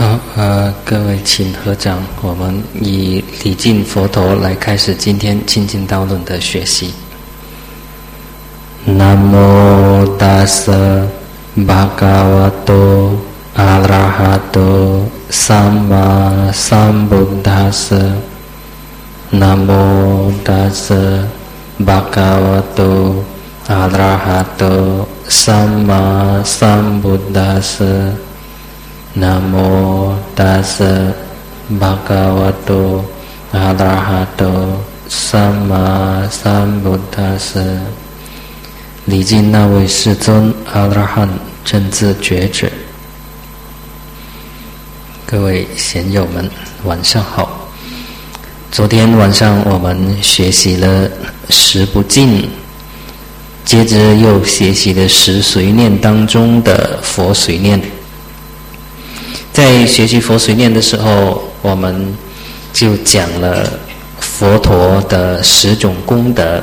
好，各位请合掌，我们以礼敬佛陀来开始今天清净道论的学习。南无大舍巴嘎瓦多阿拉哈多萨玛萨布达舍。南无大舍巴嘎瓦多阿拉哈多萨玛萨布达舍。南无大舍巴嘎瓦多阿拉哈多萨玛萨布达舍。礼敬那位世尊阿拉汉正自觉者。各位贤友们，晚上好。昨天晚上我们学习了十不净，接着又学习了十随念当中的佛随念。在学习佛随念的时候，我们就讲了佛陀的10种功德。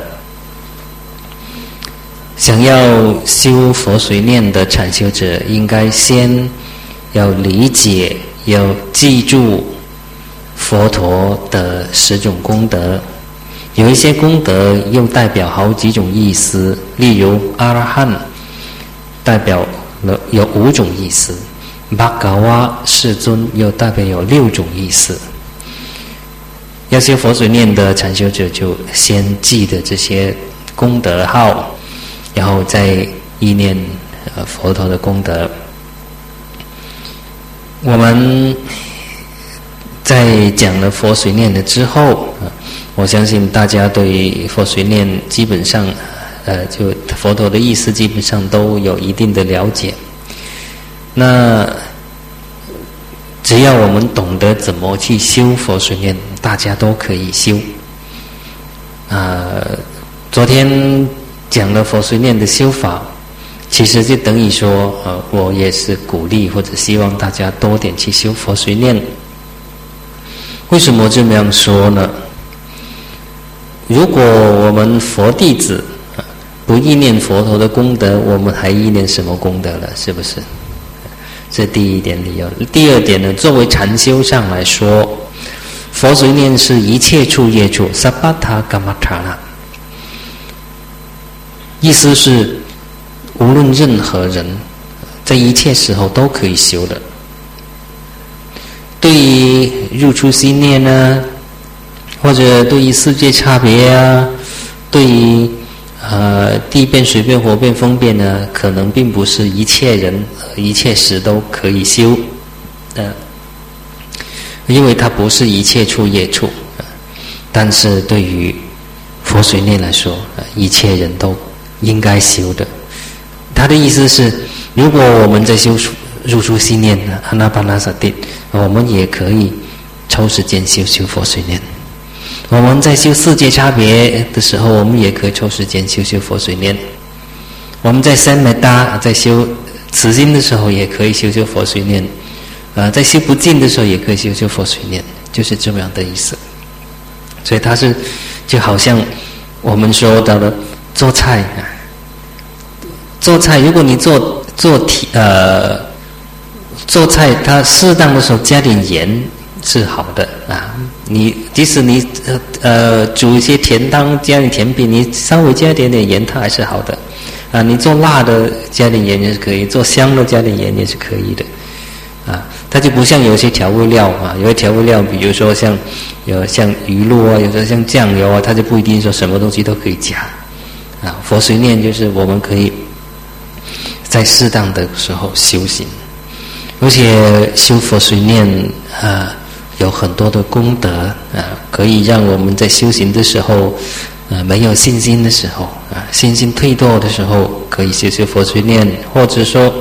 想要修佛随念的禅修者，应该先要理解，要记住佛陀的10种功德。有一些功德又代表好几种意思，例如阿拉汉代表了有5种意思，巴嘎哇世尊又代表有6种意思。要修佛随念的禅修者就先记得这些功德号，然后再意念佛陀的功德。我们在讲了佛随念了之后，我相信大家对佛随念基本上就佛陀的意思基本上都有一定的了解。那只要我们懂得怎么去修佛随念，大家都可以修。昨天讲了佛随念的修法，其实就等于说我也是鼓励或者希望大家多点去修佛随念。为什么这么样说呢？如果我们佛弟子不意念佛陀的功德，我们还意念什么功德了？是不是？这第一点理由。第二点呢，作为禅修上来说，佛随念是一切处业处萨巴塔伽玛塔那，意思是无论任何人在一切时候都可以修的。对于入出心念啊，或者对于世界差别啊，对于地变、水变、火变、风变呢，可能并不是一切人、一切时都可以修，因为它不是一切处业处。但是对于佛随念来说，一切人都应该修的。他的意思是，如果我们在修入出心念阿那巴那萨蒂，我们也可以抽时间修佛随念。我们在修世界差别的时候，我们也可以抽时间修佛随念。我们在三昧达在修慈心的时候，也可以修佛随念。在修不净的时候，也可以修佛随念，就是这么样的意思。所以它是就好像我们说到的做菜做菜，如果你做菜，它适当的时候加点盐是好的啊。你即使你煮一些甜汤，加点甜品，你稍微加点盐，它还是好的啊。你做辣的加点盐也是可以，做香的加点盐也是可以的啊。它就不像有些调味料啊，有些调味料，比如说像鱼露啊，有的像酱油啊，它就不一定说什么东西都可以加啊。佛随念就是我们可以在适当的时候修行，而且修佛随念有很多的功德可以让我们在修行的时候没有信心的时候信心退堕的时候，可以修佛随念，或者说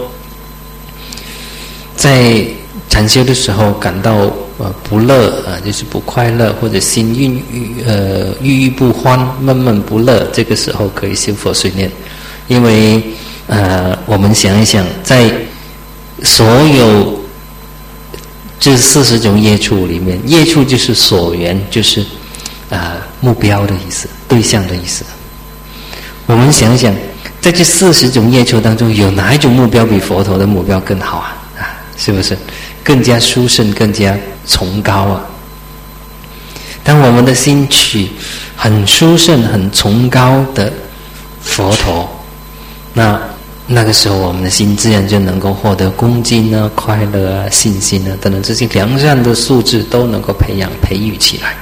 在禅修的时候感到不乐就是不快乐，或者心郁郁不欢、闷闷不乐，这个时候可以修佛随念。因为我们想一想，在所有这40种业处里面，业处就是所缘，就是目标的意思，对象的意思。我们想一想，在这40种业处当中，有哪一种目标比佛陀的目标更好啊？ 是不是？更加殊胜，更加崇高啊！当我们的心取很殊胜、很崇高的佛陀，那个时候我们的心自然就能够获得恭敬啊、快乐啊、信心啊等等这些良善的素质都能够培育起来。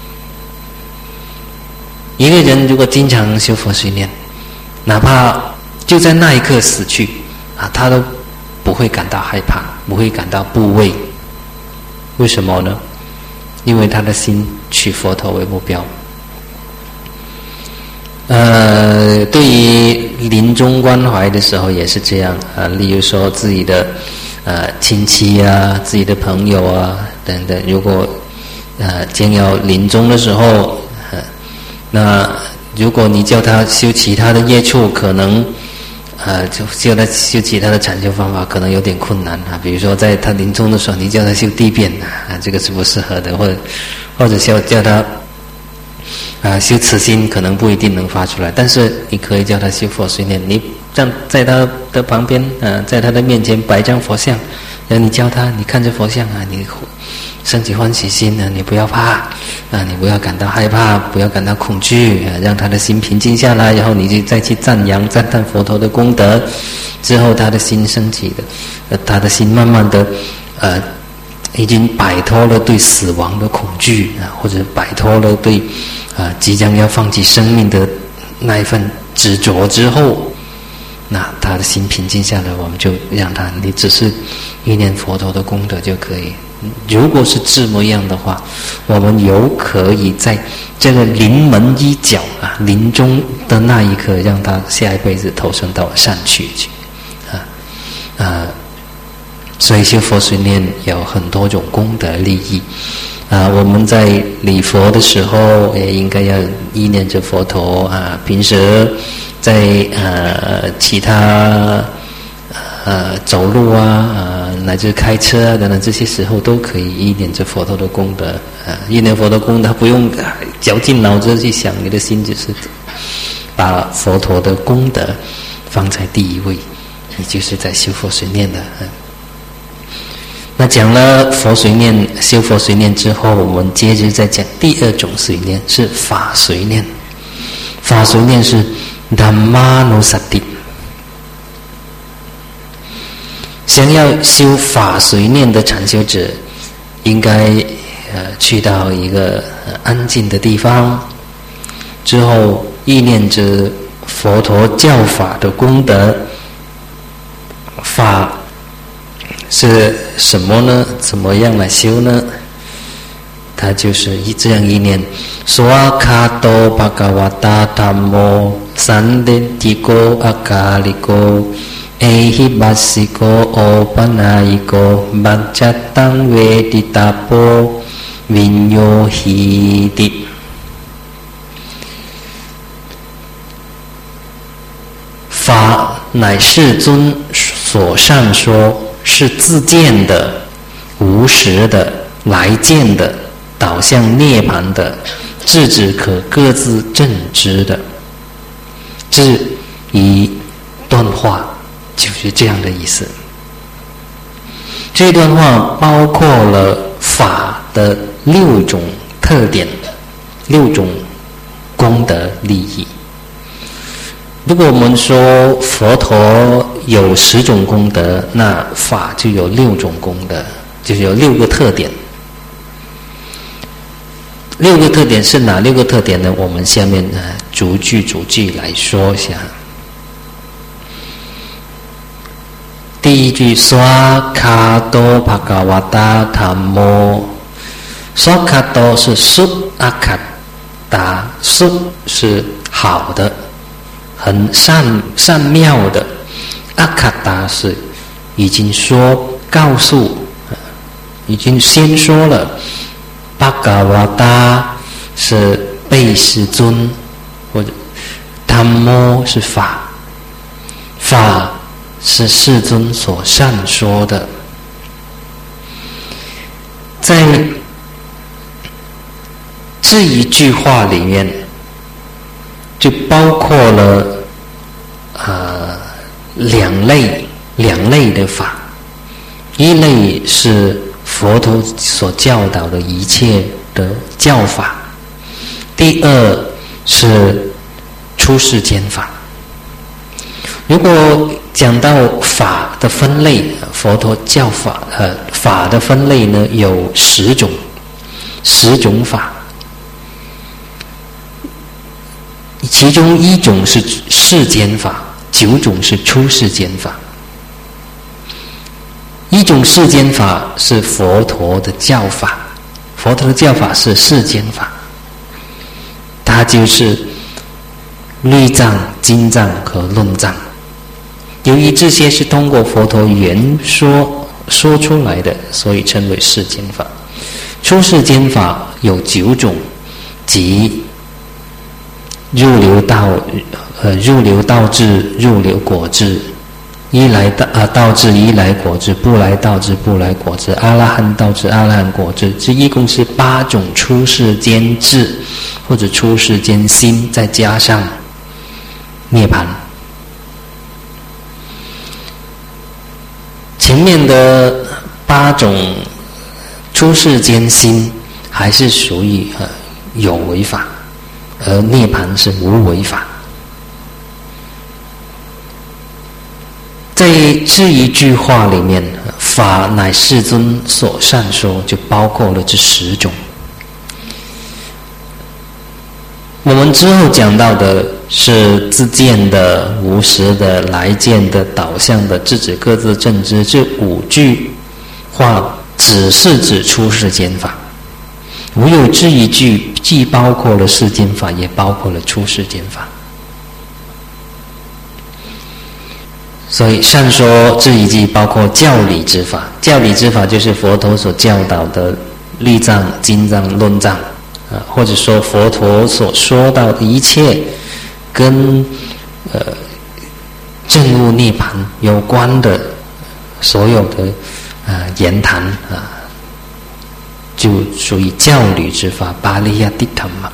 一个人如果经常修佛随念，哪怕就在那一刻死去啊，他都不会感到害怕，不会感到怖畏。为什么呢？因为他的心取佛陀为目标。对于临终关怀的时候也是这样啊，例如说自己的亲戚啊、自己的朋友啊等等，如果将要临终的时候，那如果你叫他修其他的业处，可能就叫他修其他的禅修方法可能有点困难啊。比如说在他临终的时候，你叫他修地变啊，这个是不适合的，或者叫他修慈心，可能不一定能发出来。但是你可以叫他修佛随念，你站在他的旁边在他的面前摆张佛像，然后你教他，你看着佛像啊，你升起欢喜心啊，你不要怕你不要感到害怕，不要感到恐惧让他的心平静下来，然后你就再去赞叹佛陀的功德，之后他的心升起的他的心慢慢的已经摆脱了对死亡的恐惧或者摆脱了对即将要放弃生命的那一份执着之后，那他的心平静下来，我们就让他，你只是意念佛陀的功德就可以。如果是这么样的话，我们可以在这个临门一脚临终的那一刻，让他下一辈子投生到善趣去所以修佛随念有很多种功德利益我们在礼佛的时候也应该要意念着佛陀平时在其他走路乃至开车等等这些时候都可以意念着佛陀的功德意念佛陀的功德，不用绞尽脑汁去想，你的心就是把佛陀的功德放在第一位，你就是在修佛随念的那讲了佛随念，修佛随念之后，我们接着再讲第二种随念，是法随念。法随念是 Dhammanussati。想要修法随念的禅修者，应该去到一个安静的地方，之后意念着佛陀教法的功德。法是什么呢？怎么样来修呢？它就是这样意念：Swakato Bhagavata Dhammo Sandetiko Akaliko Ehibasiko Opanayiko Bhajatang Veditapo Vinyohiti。法乃世尊所上说，是自见的、无实的、来见的、导向涅槃的、智者可各自证知的。智以段话就是这样的意思。这段话包括了法的6种特点，6种功德利益。如果我们说佛陀有10种功德，那法就有6种功德，就是有6个特点。6个特点是哪6个特点呢？我们下面逐句来说一下。第一句Swakato Bhagavata Dhammo。Swakato是 Sukakata， Suk 是好的，很善妙的。阿卡达是已经告诉，已经先说了。巴嘎瓦达是被世尊，或者达摩是法，法是世尊所善说的。在这一句话里面，就包括了两类的法。 一类是佛陀所教导的一切的教法，第二是出世间法。如果讲到法的分类，佛陀教法法的分类呢有10种法，其中1种是世间法，9种是出世间法。1种世间法是佛陀的教法，佛陀的教法是世间法，它就是律藏、经藏和论藏。由于这些是通过佛陀言说出来的，所以称为世间法。出世间法有9种，即入流道智、入流果智、道智依来果智、不来道智不来果智、阿拉汉道智阿拉汉果智，这一共是8种出世间智或者出世间心，再加上涅槃。前面的8种出世间心还是属于有为法，而涅槃是无为法。在这一句话里面，法乃世尊所善说，就包括了这10种。我们之后讲到的是自见的、无实的、来见的、导向的、自指各自正知，这5句话只是指出世间法，无有这一句既包括了世间法，也包括了出世间法。所以善说这一句包括教理之法，教理之法就是佛陀所教导的律藏、经藏、论藏，或者说佛陀所说到的一切跟证悟涅槃有关的所有的言谈就属于教理之法，巴利亚蒂塔玛。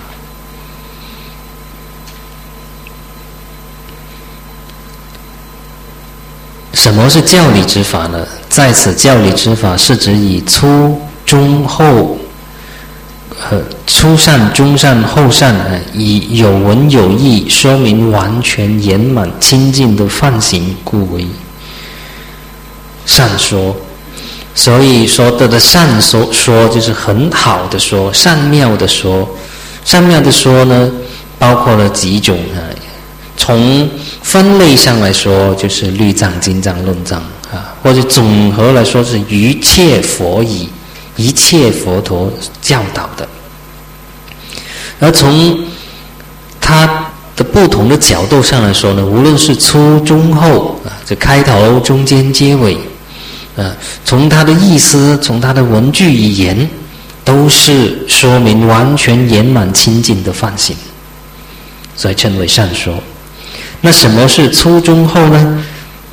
什么是教理之法呢？在此教理之法是指以初、中、后初善、中善、后善以有文有义说明完全圆满清净的梵行，故为善说。所以说的善说就是很好的说，善妙的说。善妙的说呢，包括了几种从分类上来说，就是律藏、经藏、论藏或者总和来说是一切佛语，一切佛陀教导的。而从它的不同的角度上来说呢，无论是初、中、后这开头、中间、结尾从它的意思，从它的文句语言，都是说明完全圆满清净的梵行，所以称为善说。那什么是初、中、后呢？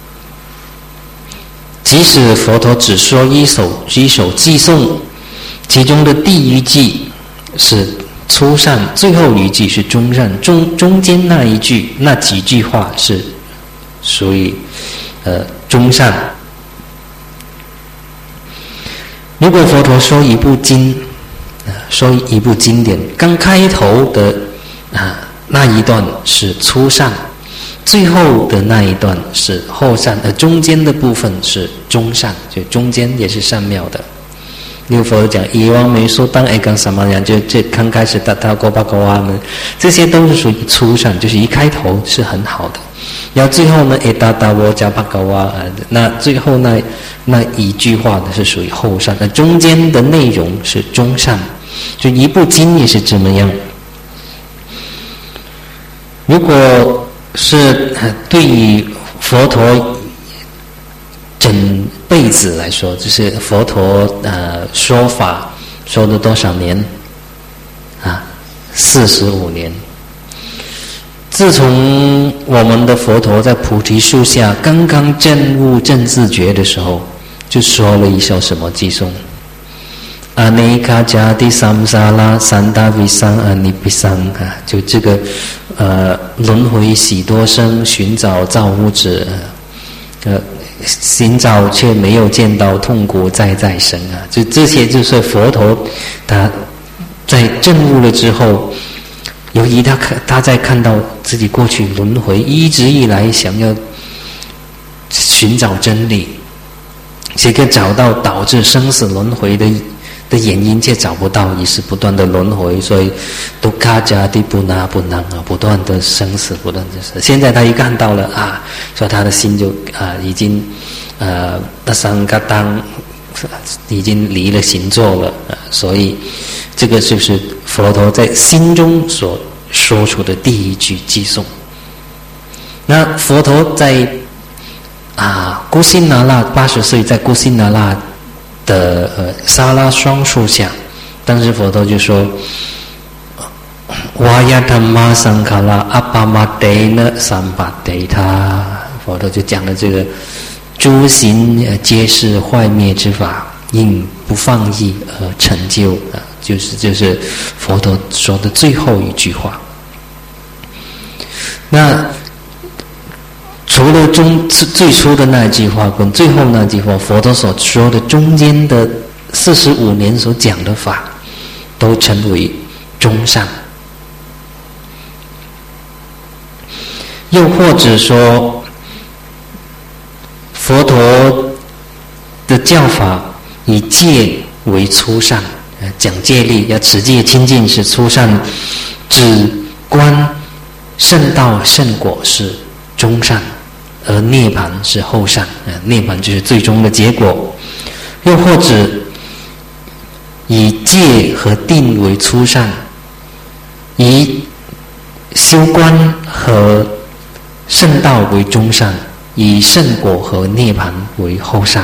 即使佛陀只说一首偈颂，其中的第一句是初善，最后一句是中善，中间那一句那几句话是属于中善。如果佛陀说一部经，说一部经典，刚开头的那一段是初善，最后的那一段是后善，中间的部分是中善，就中间也是善妙的。例如佛陀讲以往没说当干什么样，就这刚开始达到巴高瓦呢，这些都是属于初善，就是一开头是很好的。然后最后呢达达我加巴高瓦那最后那一句话呢是属于后善，那中间的内容是中善，就一部经也是这么样。如果是对于佛陀整辈子来说，就是佛陀说法说了多少年45年。自从我们的佛陀在菩提树下刚刚证悟正自觉的时候，就说了一首什么偈颂？阿内卡迦蒂三沙拉三大维桑阿尼比桑就这个轮回许多生，寻找造物者寻找却没有见到，痛苦再生啊！就这些就是佛陀他在证悟了之后，由于他在看到自己过去轮回，一直以来想要寻找真理，这个找到导致生死轮回的原因却找不到，于是不断的轮回，所以都卡加地不拿不能啊，不断的生死，不断的生死。现在他一看到了啊，所以他的心就已经那三个当已经离了行座了所以这个就是佛陀在心中所说出的第一句偈颂。那佛陀在孤辛那拉80岁，在孤辛那拉的沙拉双树下，当时佛陀就说瓦呀他玛桑卡拉阿巴玛德呢三巴德他，佛陀就讲了这个诸行皆是坏灭之法，因不放逸而成就就是佛陀说的最后一句话。那除了最初的那一句话跟最后那句话，佛陀所说的中间的45年所讲的法，都称为中善。又或者说，佛陀的教法以戒为初善，讲戒律，要持戒清净是初善，止观圣道圣果是中善，而涅槃是后善，涅槃就是最终的结果。又或者以戒和定为初善，以修观和圣道为中善，以圣果和涅槃为后善。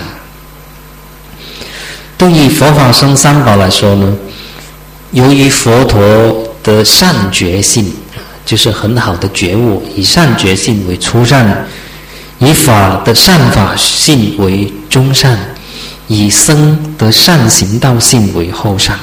对于佛法僧三宝来说呢，由于佛陀的善觉性，就是很好的觉悟，以善觉性为初善，以法的善法性为中善，以僧的善行道性为后善。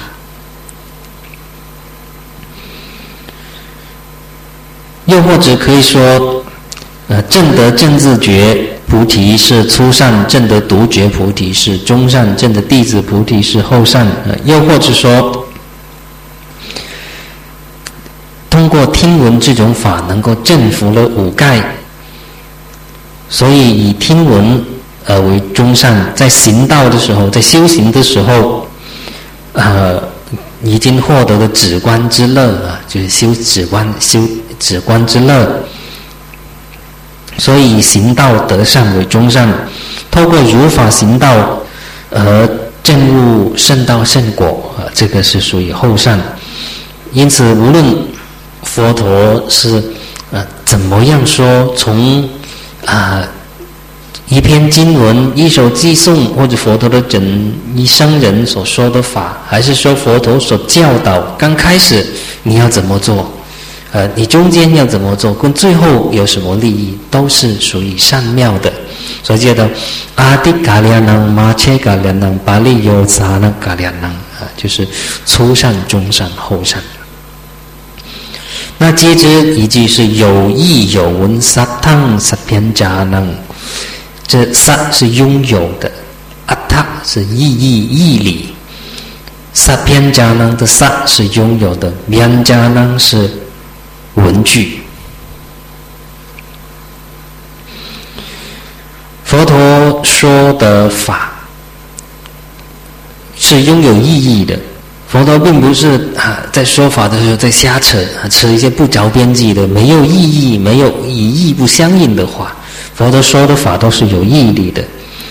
又或者可以说，证得正自觉菩提是初善，证得独觉菩提是中善，证得弟子菩提是后善。又或者说，通过听闻这种法能够证服了五盖，所以以听闻为中善。在行道的时候，在修行的时候，已经获得了止观之乐就是修止观之乐，所以以行道得善为中善。透过如法行道而证悟圣道圣果，这个是属于后善。因此无论佛陀是怎么样说，从一篇经文、一首偈颂，或者佛陀的整一生人所说的法，还是说佛陀所教导刚开始你要怎么做，你中间要怎么做，跟最后有什么利益，都是属于善妙的。所以叫做阿底嘎良能、马切嘎良能、巴利尤萨那嘎良能就是初善、中善、后善。那接着一句是有意有闻萨汤萨偏迦能，这萨是拥有的，阿塔是义理，萨偏迦能的萨是拥有的，偏迦能是文具。佛陀说的法是拥有意义的，佛陀并不是在说法的时候在瞎扯一些不着边际的、没有意义、没有与义不相应的话。佛陀说的法都是有义理的，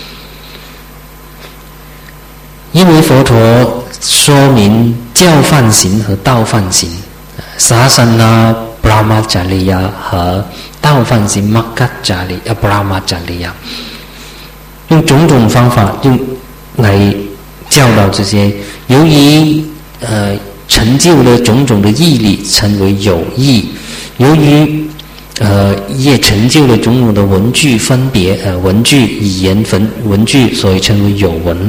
因为佛陀说明教梵行和道梵行，萨桑那布拉玛迦利亚和道梵行玛嘎迦利布拉玛迦利亚，用种种方法来教导这些，由于成就了种种的义理，成为有义；由于也成就了种种的文具分别，文具语言文具，所以称为有文。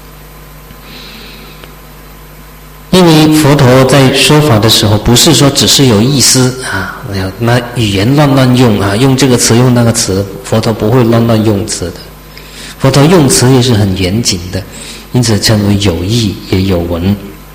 因为佛陀在说法的时候，不是说只是有意思那语言乱用用这个词用那个词，佛陀不会乱用词的。 佛陀用词也是很严谨的，因此称为有义也有文。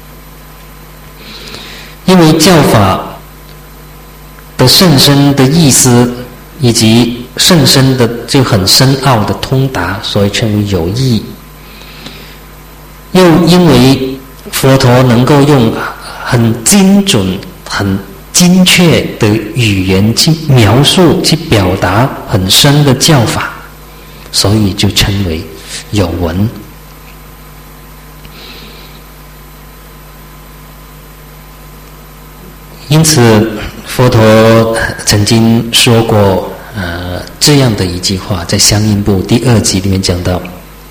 因为教法的甚深的意思以及甚深的就很深奥的通达，所以称为有义。又因为佛陀能够用很精准很精确的语言去描述去表达很深的教法，所以就称为有文。因此佛陀曾经说过这样的一句话，在相应部第2集里面讲到，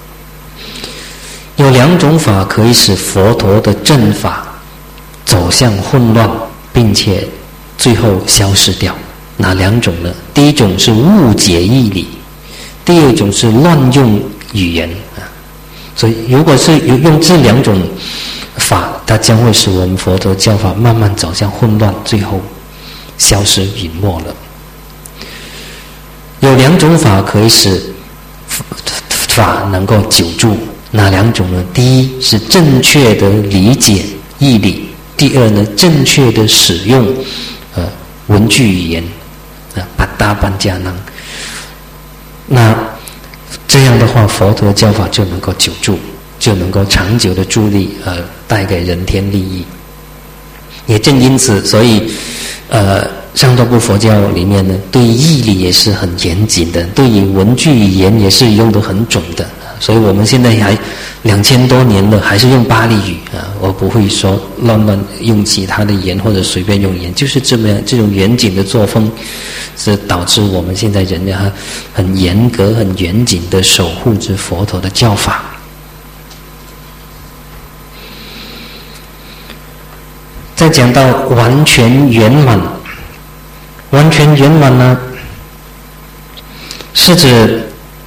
有2种法可以使佛陀的正法走向混乱，并且最后消失掉。哪2种呢？第一种是误解义理，第二种是乱用语言所以如果是用这2种法，它将会使我们佛陀教法慢慢走向混乱，最后消失隐没了。有2种法可以使法能够久住，哪2种呢？第一是正确的理解义理，第二呢，正确的使用文句语言巴达班加囊。那这样的话，佛陀的教法就能够久住，就能够长久的助力带给人天利益。也正因此，所以上座部佛教里面呢，对义理也是很严谨的，对于文句语言也是用得很准的。所以我们现在还2000多年了，还是用巴利语我不会说乱用其他的语言或者随便用语言，就是这种严谨的作风，是导致我们现在人家很严格、很严谨的守护着佛陀的教法。再讲到完全圆满，完全圆满呢，是指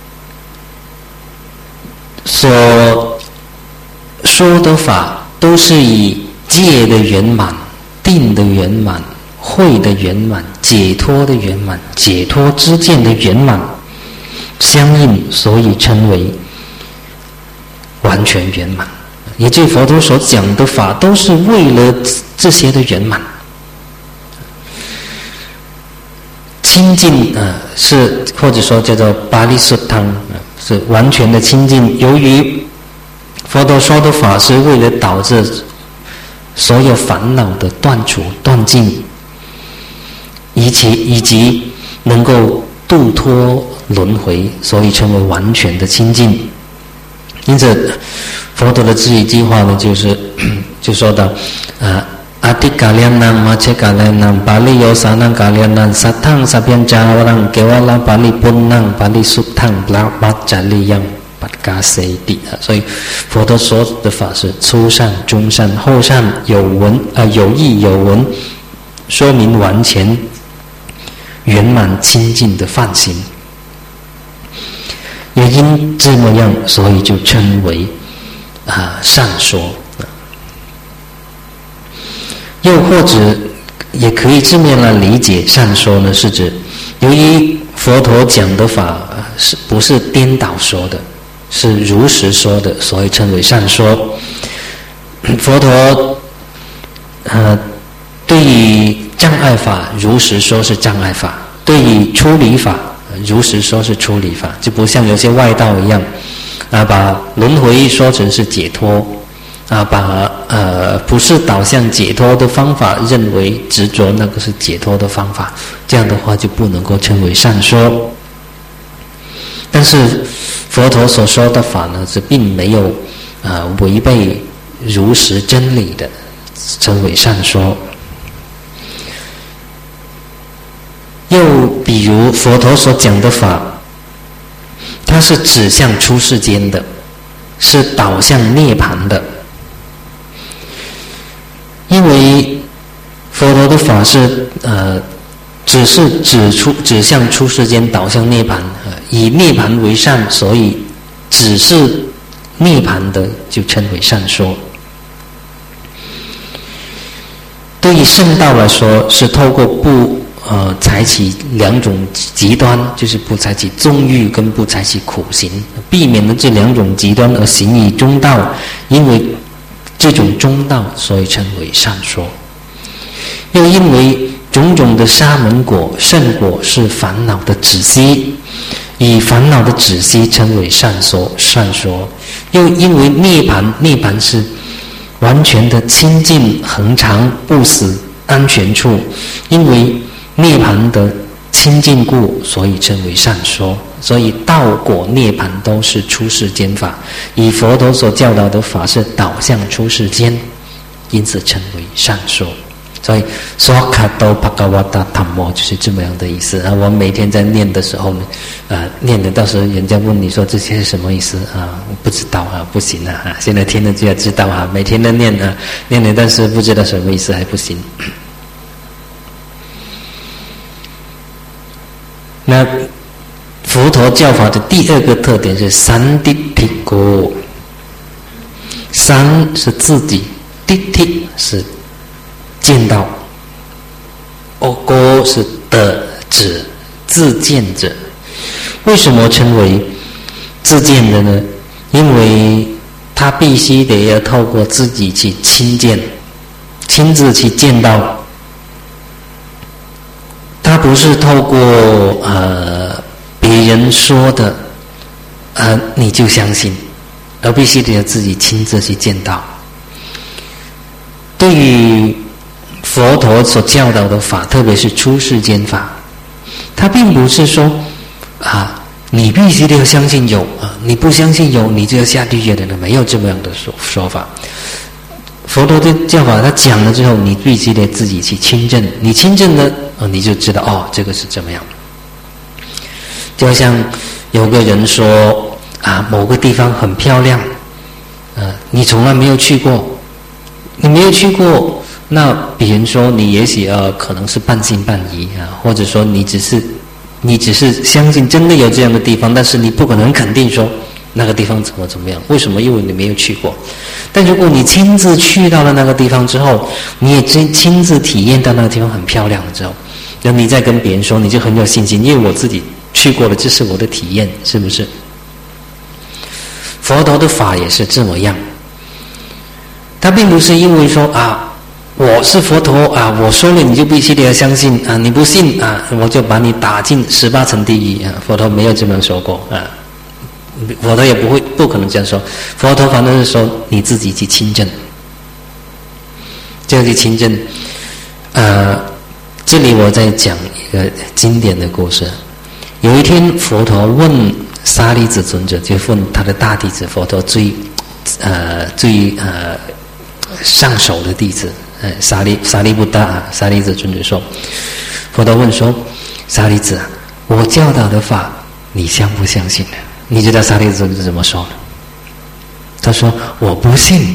所说的法都是以戒的圆满、定的圆满、慧的圆满、解脱的圆满、解脱之见的圆满相应，所以称为完全圆满。也就是佛陀所讲的法都是为了这些的圆满。清净是或者说叫做巴利苏汤，是完全的清净。由于佛陀说的法是为了导致所有烦恼的断除断尽，以及能够度脱轮回，所以称为完全的清净。因此佛陀的这一句话呢，就说到阿提嘎连南马切嘎连南巴利尤萨南嘎连南萨汤萨边扎瓦朗给瓦拉巴利本南巴利苏汤拉巴扎利样巴嘎塞地。所以佛陀说的法是初善、中善、后善，有文有义有文，说明完全圆满清净的梵行。也因这么样，所以就称为善说。又或者也可以正面来理解，善说呢是指由于佛陀讲的法是不是颠倒说的，是如实说的，所以称为善说。佛陀对于障碍法如实说是障碍法，对于出离法如实说是出离法，就不像有些外道一样把轮回说成是解脱把不是导向解脱的方法认为执着那个是解脱的方法，这样的话就不能够称为善说。但是佛陀所说的法呢，是并没有违背如实真理的，称为善说。又比如佛陀所讲的法，它是指向出世间的，是导向涅槃的。因为佛陀的法是只是指向出世间，导向涅槃，以涅槃为善，所以只是涅槃的就称为善说。对于圣道来说，是透过采取两种极端，就是不采取纵欲跟不采取苦行，避免了这两种极端而行于中道，因为这种中道，所以称为善说。又因为种种的沙门果、圣果是烦恼的止息，以烦恼的止息称为善说。又因为涅槃是完全的清净、恒常、不死、安全处，因为涅槃的清净故，所以称为善说。所以道果涅槃都是出世间法，以佛陀所教导的法是导向出世间，因此称为善说。所以说卡多帕嘎瓦达塔摩就是这么样的意思啊。我每天在念的时候呢，念的到时候人家问你说这些是什么意思啊？我不知道啊，不行啊！现在听了就要知道啊，每天都念啊，念了但是不知道什么意思还不行。那佛陀教法的第二个特点是三谛毗果，三是自己，谛谛是见到，果是的指自见者。为什么称为自见的呢？因为他必须得要透过自己去亲见，亲自去见到，他不是透过别人说的你就相信，而必须得要自己亲自去见到。对于佛陀所教导的法，特别是出世间法，他并不是说你必须得要相信有你不相信有你就要下地狱的，没有这么样的说法。佛陀的教法他讲了之后，你必须得自己去亲证，你亲证了你就知道这个是这么样。就像有个人说某个地方很漂亮，你从来没有去过，你没有去过，那别人说你也许可能是半信半疑或者说你只是相信真的有这样的地方，但是你不可能肯定说那个地方怎么样。为什么？因为你没有去过。但如果你亲自去到了那个地方之后，你也亲自体验到那个地方很漂亮了之后，那你再跟别人说，你就很有信心，因为我自己去过了，这是我的体验，是不是？佛陀的法也是这么样，他并不是因为说我是佛陀我说了你就必须得要相信你不信我就把你打进18层地狱佛陀没有这么说过佛陀也不可能这样说。佛陀反正是说你自己去亲证，这样去亲证。这里我在讲一个经典的故事。有一天佛陀问沙利子尊者，就问他的大弟子，佛陀最上手的弟子沙利布达沙利子尊者说，佛陀问说，沙利子我教导的法你相不相信？你知道沙利子尊者怎么说的？他说我不信。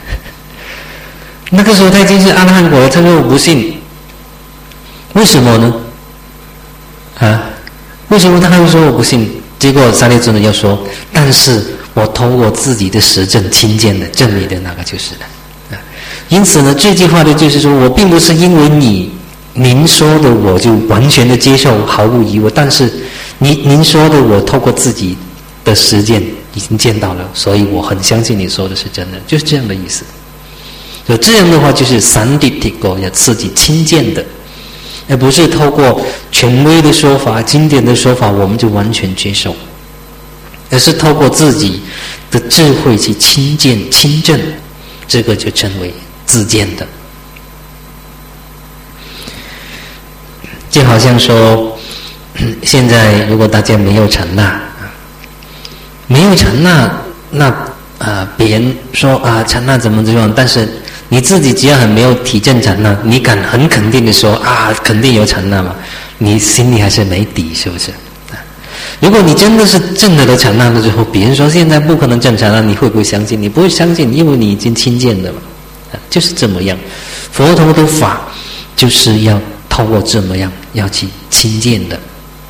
那个时候他已经是阿罗汉果了，他说我不信。为什么呢？为什么他会说我不信？结果沙利尊者要说，但是我通过自己的实证亲见的证明的那个就是的。因此呢，这句话的就是说，我并不是因为您说的我就完全的接受，毫无疑问，但是您说的我透过自己的实践已经见到了，所以我很相信你说的是真的，就是这样的意思。所以这样的话就是三谛毗果，要自己亲见的，而不是透过权威的说法、经典的说法我们就完全接受，而是透过自己的智慧去亲见亲证，这个就称为自见的。就好像说现在如果大家没有禅那，那别人说禅那怎么样，但是你自己只要很没有体证禅那，你敢很肯定的说肯定有禅那嘛，你心里还是没底，是不是？如果你真的是证得了禅那了之后，别人说现在不可能证禅那，你会不会相信？你不会相信，因为你已经亲见了嘛。就是这么样，佛陀的法就是要透过这么样要去亲见的，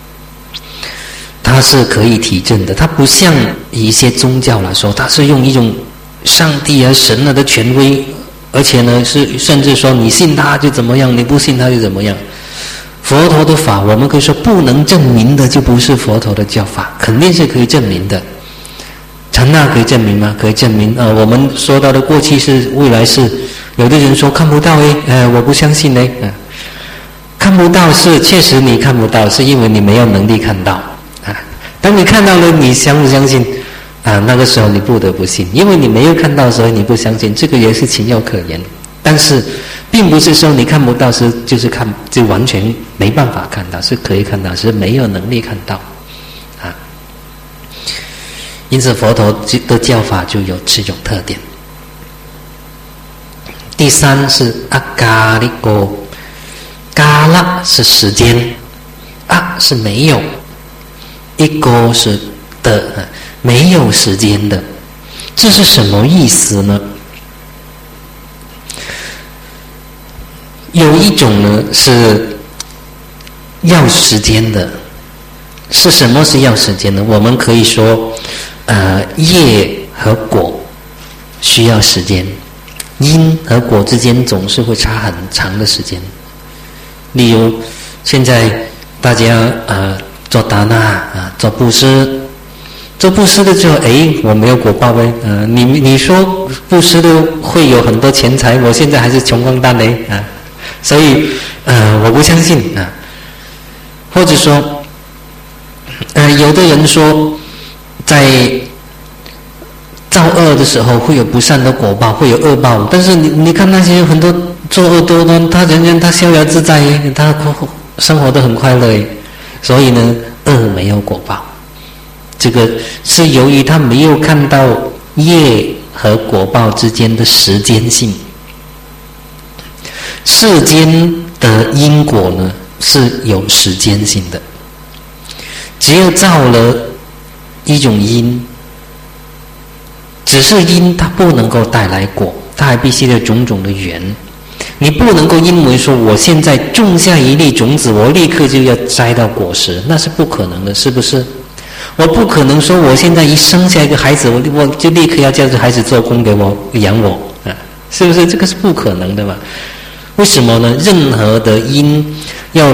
它是可以体证的。它不像一些宗教来说，它是用一种上帝神的权威，而且呢是甚至说你信他就怎么样，你不信他就怎么样。 佛陀的法，我们可以说不能证明的，就不是佛陀的教法，肯定是可以证明的。禅那可以证明吗？可以证明。我们说到的过去是、未来是，有的人说看不到我不相信看不到是确实你看不到，是因为你没有能力看到啊。当你看到了，你相不相信啊？那个时候你不得不信，因为你没有看到，所以你不相信，这个也是情有可原。但是，并不是说你看不到就完全没办法看到，是可以看到，是没有能力看到啊。因此，佛陀的教法就有这种特点。第三是阿嘎利果，嘎拉是时间，啊是没有，一个是的，没有时间的，这是什么意思呢？有一种呢是要时间的，是什么是要时间呢？我们可以说，业和果需要时间，因和果之间总是会差很长的时间。例如，现在大家做达那做布施，做布施的时候，我没有果报呗。你说布施的会有很多钱财，我现在还是穷光蛋嘞啊。所以我不相信啊。或者说有的人说在造恶的时候会有不善的果报，会有恶报，但是你看那些很多作恶多端，他人人他逍遥自在，他生活得很快乐，所以呢恶没有果报。这个是由于他没有看到业和果报之间的时间性。世间的因果呢是有时间性的，只有造了一种因，只是因，它不能够带来果，它还必须有种种的缘。你不能够因为说我现在种下一粒种子，我立刻就要摘到果实，那是不可能的，是不是？我不可能说我现在一生下一个孩子，我就立刻要叫这孩子做工给我养我是不是？这个是不可能的嘛。为什么呢？任何的因要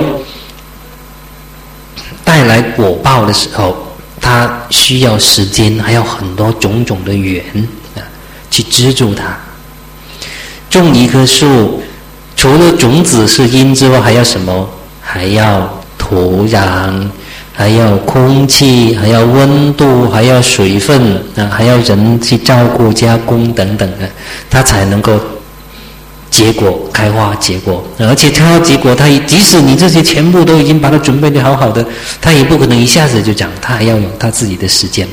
带来果报的时候，它需要时间，还有很多种种的缘去资助它。种一棵树，除了种子是因之外，还要什么？还要土壤，还要空气，还要温度，还要水分还要人去照顾、加工等等它才能够结果开花结果。而且开花结果，它即使你这些全部都已经把它准备得好好的，它也不可能一下子就长，它还要有它自己的时间。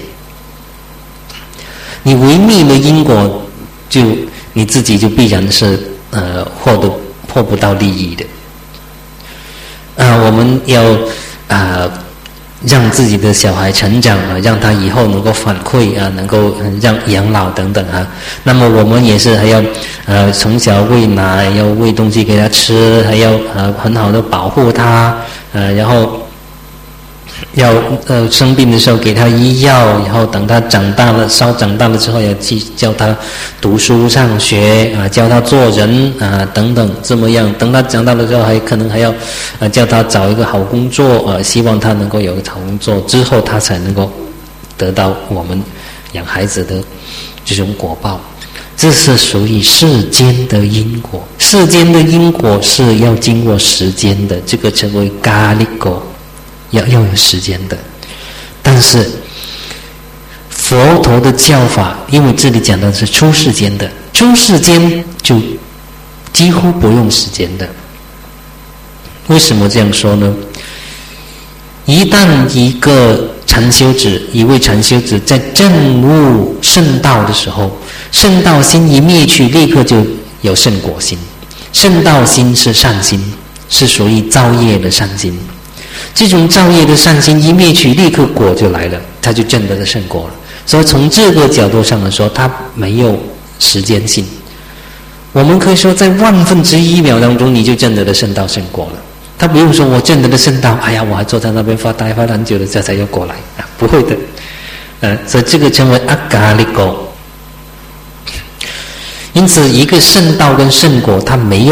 你违逆了因果，就你自己就必然是获不到利益的。我们要让自己的小孩成长让他以后能够反馈能够让养老等等那么我们也是还要从小喂奶，要喂东西给他吃，还要很好的保护他然后要生病的时候给他医药，然后等他长大了，稍长大了之后要去教他读书上学教他做人等等，这么样等他长大了之后，还可能还要叫他找一个好工作希望他能够有个好工作，之后他才能够得到我们养孩子的这种果报。这是属于世间的因果，世间的因果是要经过时间的，这个称为咖喱果，要有时间的。但是佛陀的教法，因为这里讲的是出世间的，出世间就几乎不用时间的。为什么这样说呢？一旦一位禅修者在证悟圣道的时候，圣道心一灭去，立刻就有圣果心。圣道心是善心，是属于造业的善心。这种造业的善心一灭去，立刻果就来了，他就证得了圣果了。所以从这个角度上来说，它没有时间性。我们可以说在1/1000秒当中，你就证得了圣道圣果了。他不用说我证得了圣道，我还坐在那边发呆发很久了，这才又过来不会的所以这个称为阿嘎利果。因此一个圣道跟圣果，它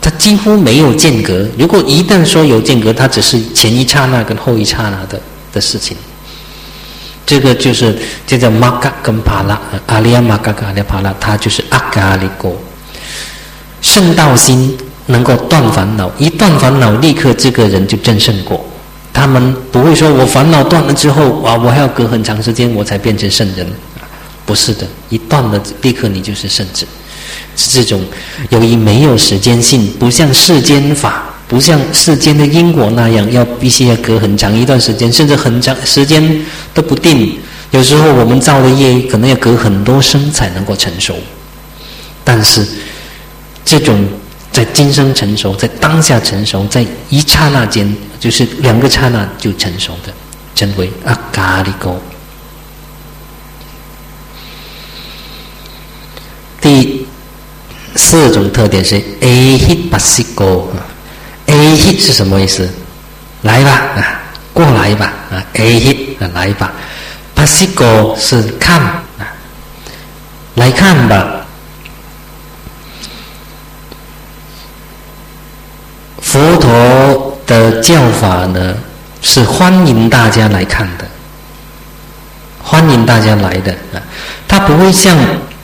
它几乎没有间隔。如果一旦说有间隔，它只是前一刹那跟后一刹那的事情。这个就是这叫玛嘎跟帕拉，阿利亚玛嘎跟阿利亚帕拉，它就是阿嘎阿利果。圣道心能够断烦恼，一断烦恼，立刻这个人就证圣果。他们不会说我烦恼断了之后，哇，我还要隔很长时间我才变成圣人，不是的，一断了，立刻你就是圣者。是这种由于没有时间性，不像世间法，不像世间的因果那样，必须要隔很长一段时间，甚至很长时间都不定。有时候我们造的业可能要隔很多生才能够成熟，但是这种在今生成熟，在当下成熟，在一刹那间，就是2个刹那就成熟的，称为阿嘎利果。第4种特点是 ahit pasiko。ahit 是什么意思？来吧，过来吧，ahit 来吧。pasiko 是看，来看吧。佛陀的教法呢，是欢迎大家来看的，欢迎大家来的啊，他不会像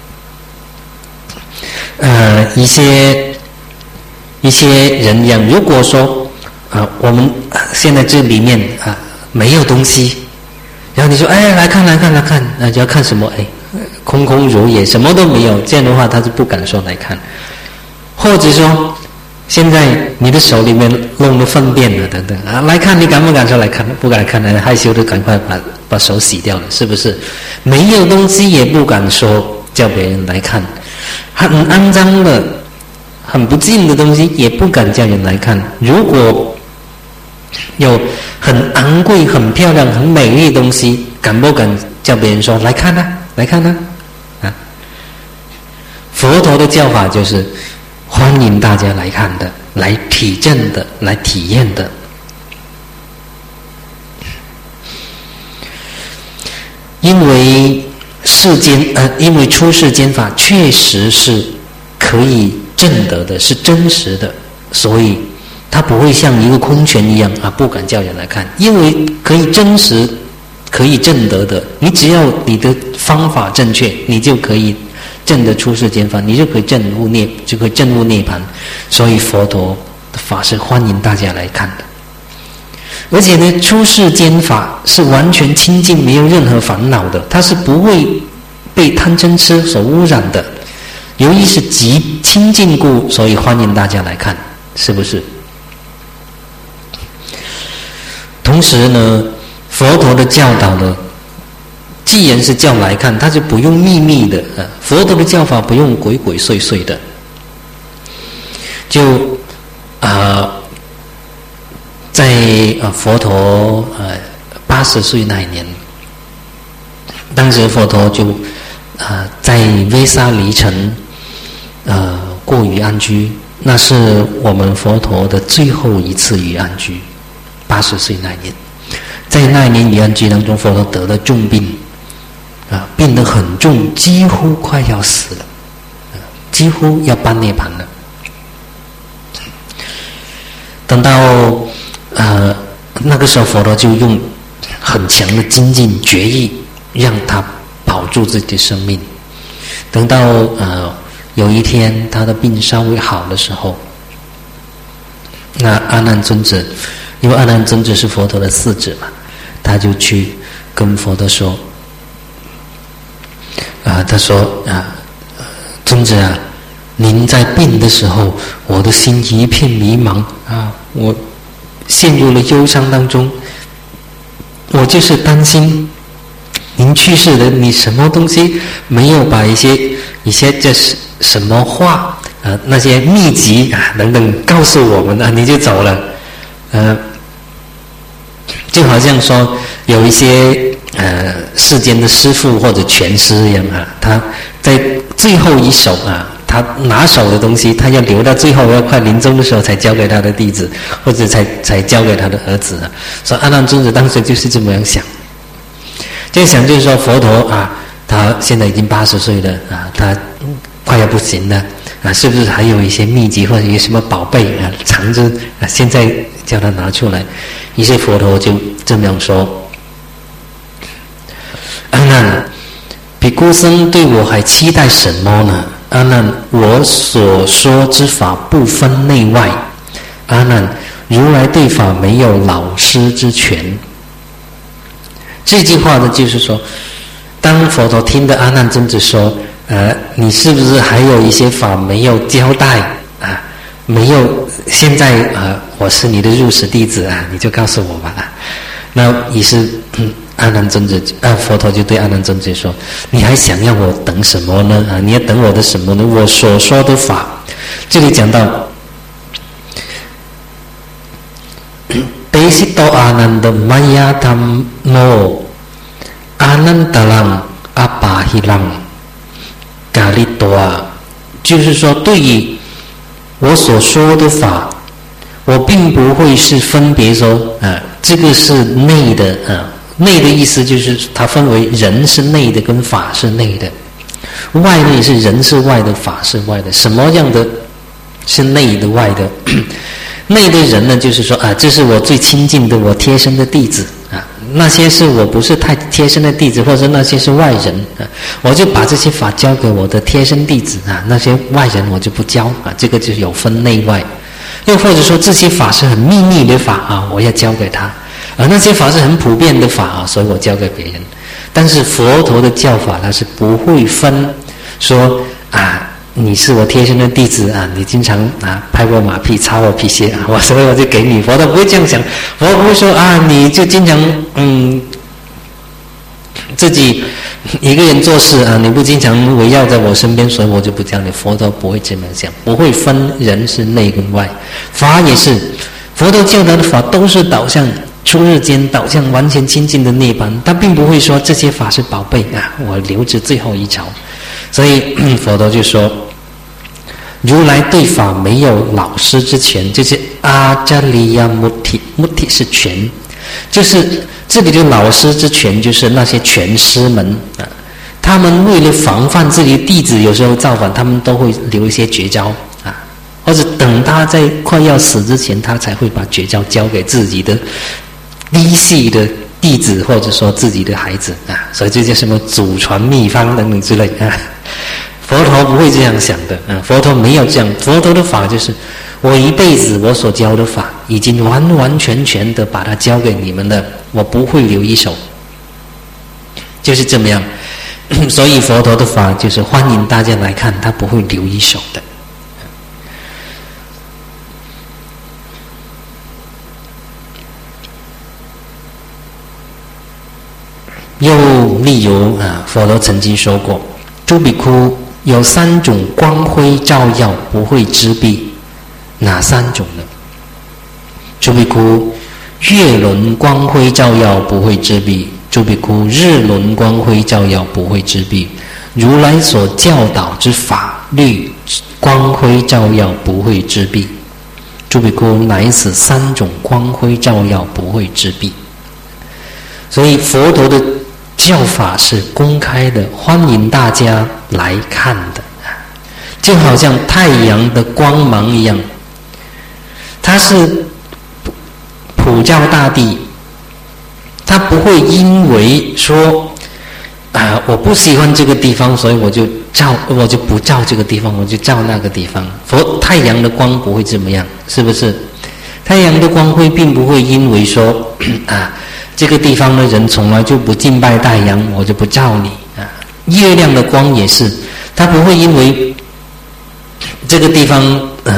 一些人一样。如果说我们现在这里面没有东西，然后你说来看，就要看什么？空空如也，什么都没有，这样的话他是不敢说来看。或者说现在你的手里面弄了粪便了等等来看，你敢不敢说来看？不敢看，害羞的赶快把手洗掉了，是不是？没有东西也不敢说叫别人来看，很肮脏的很不净的东西也不敢叫人来看。如果有很昂贵很漂亮很美丽的东西，敢不敢叫别人说来看啊，来看啊？佛陀的教法就是欢迎大家来看的，来体证的，来体验的。因为因为出世间法确实是可以证得的，是真实的，所以它不会像一个空拳一样不敢叫人来看。因为可以真实可以证得的，你只要你的方法正确，你就可以证得出世间法，你就可以证悟涅槃。所以佛陀的法是欢迎大家来看的。而且呢，出世间法是完全清净，没有任何烦恼的，它是不会被贪嗔痴所污染的。由于是极清净故，所以欢迎大家来看，是不是？同时呢，佛陀的教导呢，既然是叫来看，他就不用秘密的佛陀的教法不用鬼鬼祟祟的，就在佛陀80岁那一年，当时佛陀就在威沙离城过于安居，那是我们佛陀的最后一次于安居。80岁那一年，在那一年于安居当中，佛陀得了重病病得很重，几乎快要死了，几乎要半涅槃了。等到那个时候，佛陀就用很强的精进决意，让他保住自己的生命。等到有一天他的病稍微好的时候，那阿难尊者，因为阿难尊者是佛陀的四子嘛，他就去跟佛陀说他说尊者您在病的时候，我的心一片迷茫我陷入了忧伤当中，我就是担心您去世了，你什么东西没有把一些这是什么话那些秘籍等等告诉我们你就走了。就好像说有一些世间的师父或者权师一样他在最后一手他拿手的东西，他要留到最后要快临终的时候才交给他的弟子，或者才交给他的儿子所以阿难尊者当时就是这么样想，这样想就是说佛陀他现在已经80岁了他快要不行了啊，是不是还有一些秘籍或者有什么宝贝啊藏着啊？现在叫他拿出来。于是佛陀就这么样说：阿难，比丘僧对我还期待什么呢？阿难，我所说之法不分内外。阿难，如来对法没有老师之权。这句话呢，就是说，当佛陀听的阿难尊者说，你是不是还有一些法没有交代啊？没有，现在我是你的入室弟子啊，你就告诉我吧。那于是阿难尊者佛陀就对阿难尊者说：“你还想要我等什么呢？啊，你要等我的什么呢？我所说的法，这里讲到。”Desito ananda maya dhammo anantalang apahilang galitoa， 就是说，对于我所说的法，我并不会是分别说这个是内的内的意思就是它分为人是内的跟法是内的，外的也是人是外的，法是外的。什么样的是内的外的？内的人呢，就是说这是我最亲近的，我贴身的弟子啊。那些是我不是太贴身的弟子，或者那些是外人啊，我就把这些法交给我的贴身弟子啊。那些外人我就不教啊。这个就是有分内外。又或者说这些法是很秘密的法啊，我要交给他；而那些法是很普遍的法啊，所以我交给别人。但是佛陀的教法，他是不会分说你是我贴身的弟子啊，你经常拍我马屁、擦我皮鞋啊，所以我就给你。佛陀不会这样想，佛陀不会说你就经常自己一个人做事啊，你不经常围绕在我身边，所以我就不教你。佛陀不会这么想，不会分人是内跟外。法也是，佛陀教导的法都是导向出日间，导向完全清净的涅槃，他并不会说这些法是宝贝啊，我留至最后一朝。所以佛陀就说，如来对法没有老师之权，就是阿迦利亚穆提，穆提是权，就是这里的老师之权，就是那些权师们啊，他们为了防范自己的弟子有时候造反，他们都会留一些绝招啊，或者等他在快要死之前，他才会把绝招交给自己的嫡系的弟子，或者说自己的孩子啊，所以这叫什么祖传秘方等等之类啊。佛陀不会这样想的佛陀没有这样，佛陀的法就是我一辈子我所教的法已经完完全全的把它交给你们了，我不会留一手，就是这么样。所以佛陀的法就是欢迎大家来看，他不会留一手的。又例如佛陀曾经说过，诸比丘有3种光辉照耀不会遮蔽，哪3种呢？诸比丘月轮光辉照耀不会遮蔽，诸比丘日轮光辉照耀不会遮蔽，如来所教导之法律光辉照耀不会遮蔽，诸比丘乃此3种光辉照耀不会遮蔽。所以佛陀的教法是公开的，欢迎大家来看的，就好像太阳的光芒一样，它是普照大地，它不会因为说我不喜欢这个地方，所以我就不照这个地方，我就照那个地方。太阳的光不会这么样，是不是？太阳的光辉并不会因为说这个地方的人从来就不敬拜太阳，我就不照你月亮的光也是，它不会因为这个地方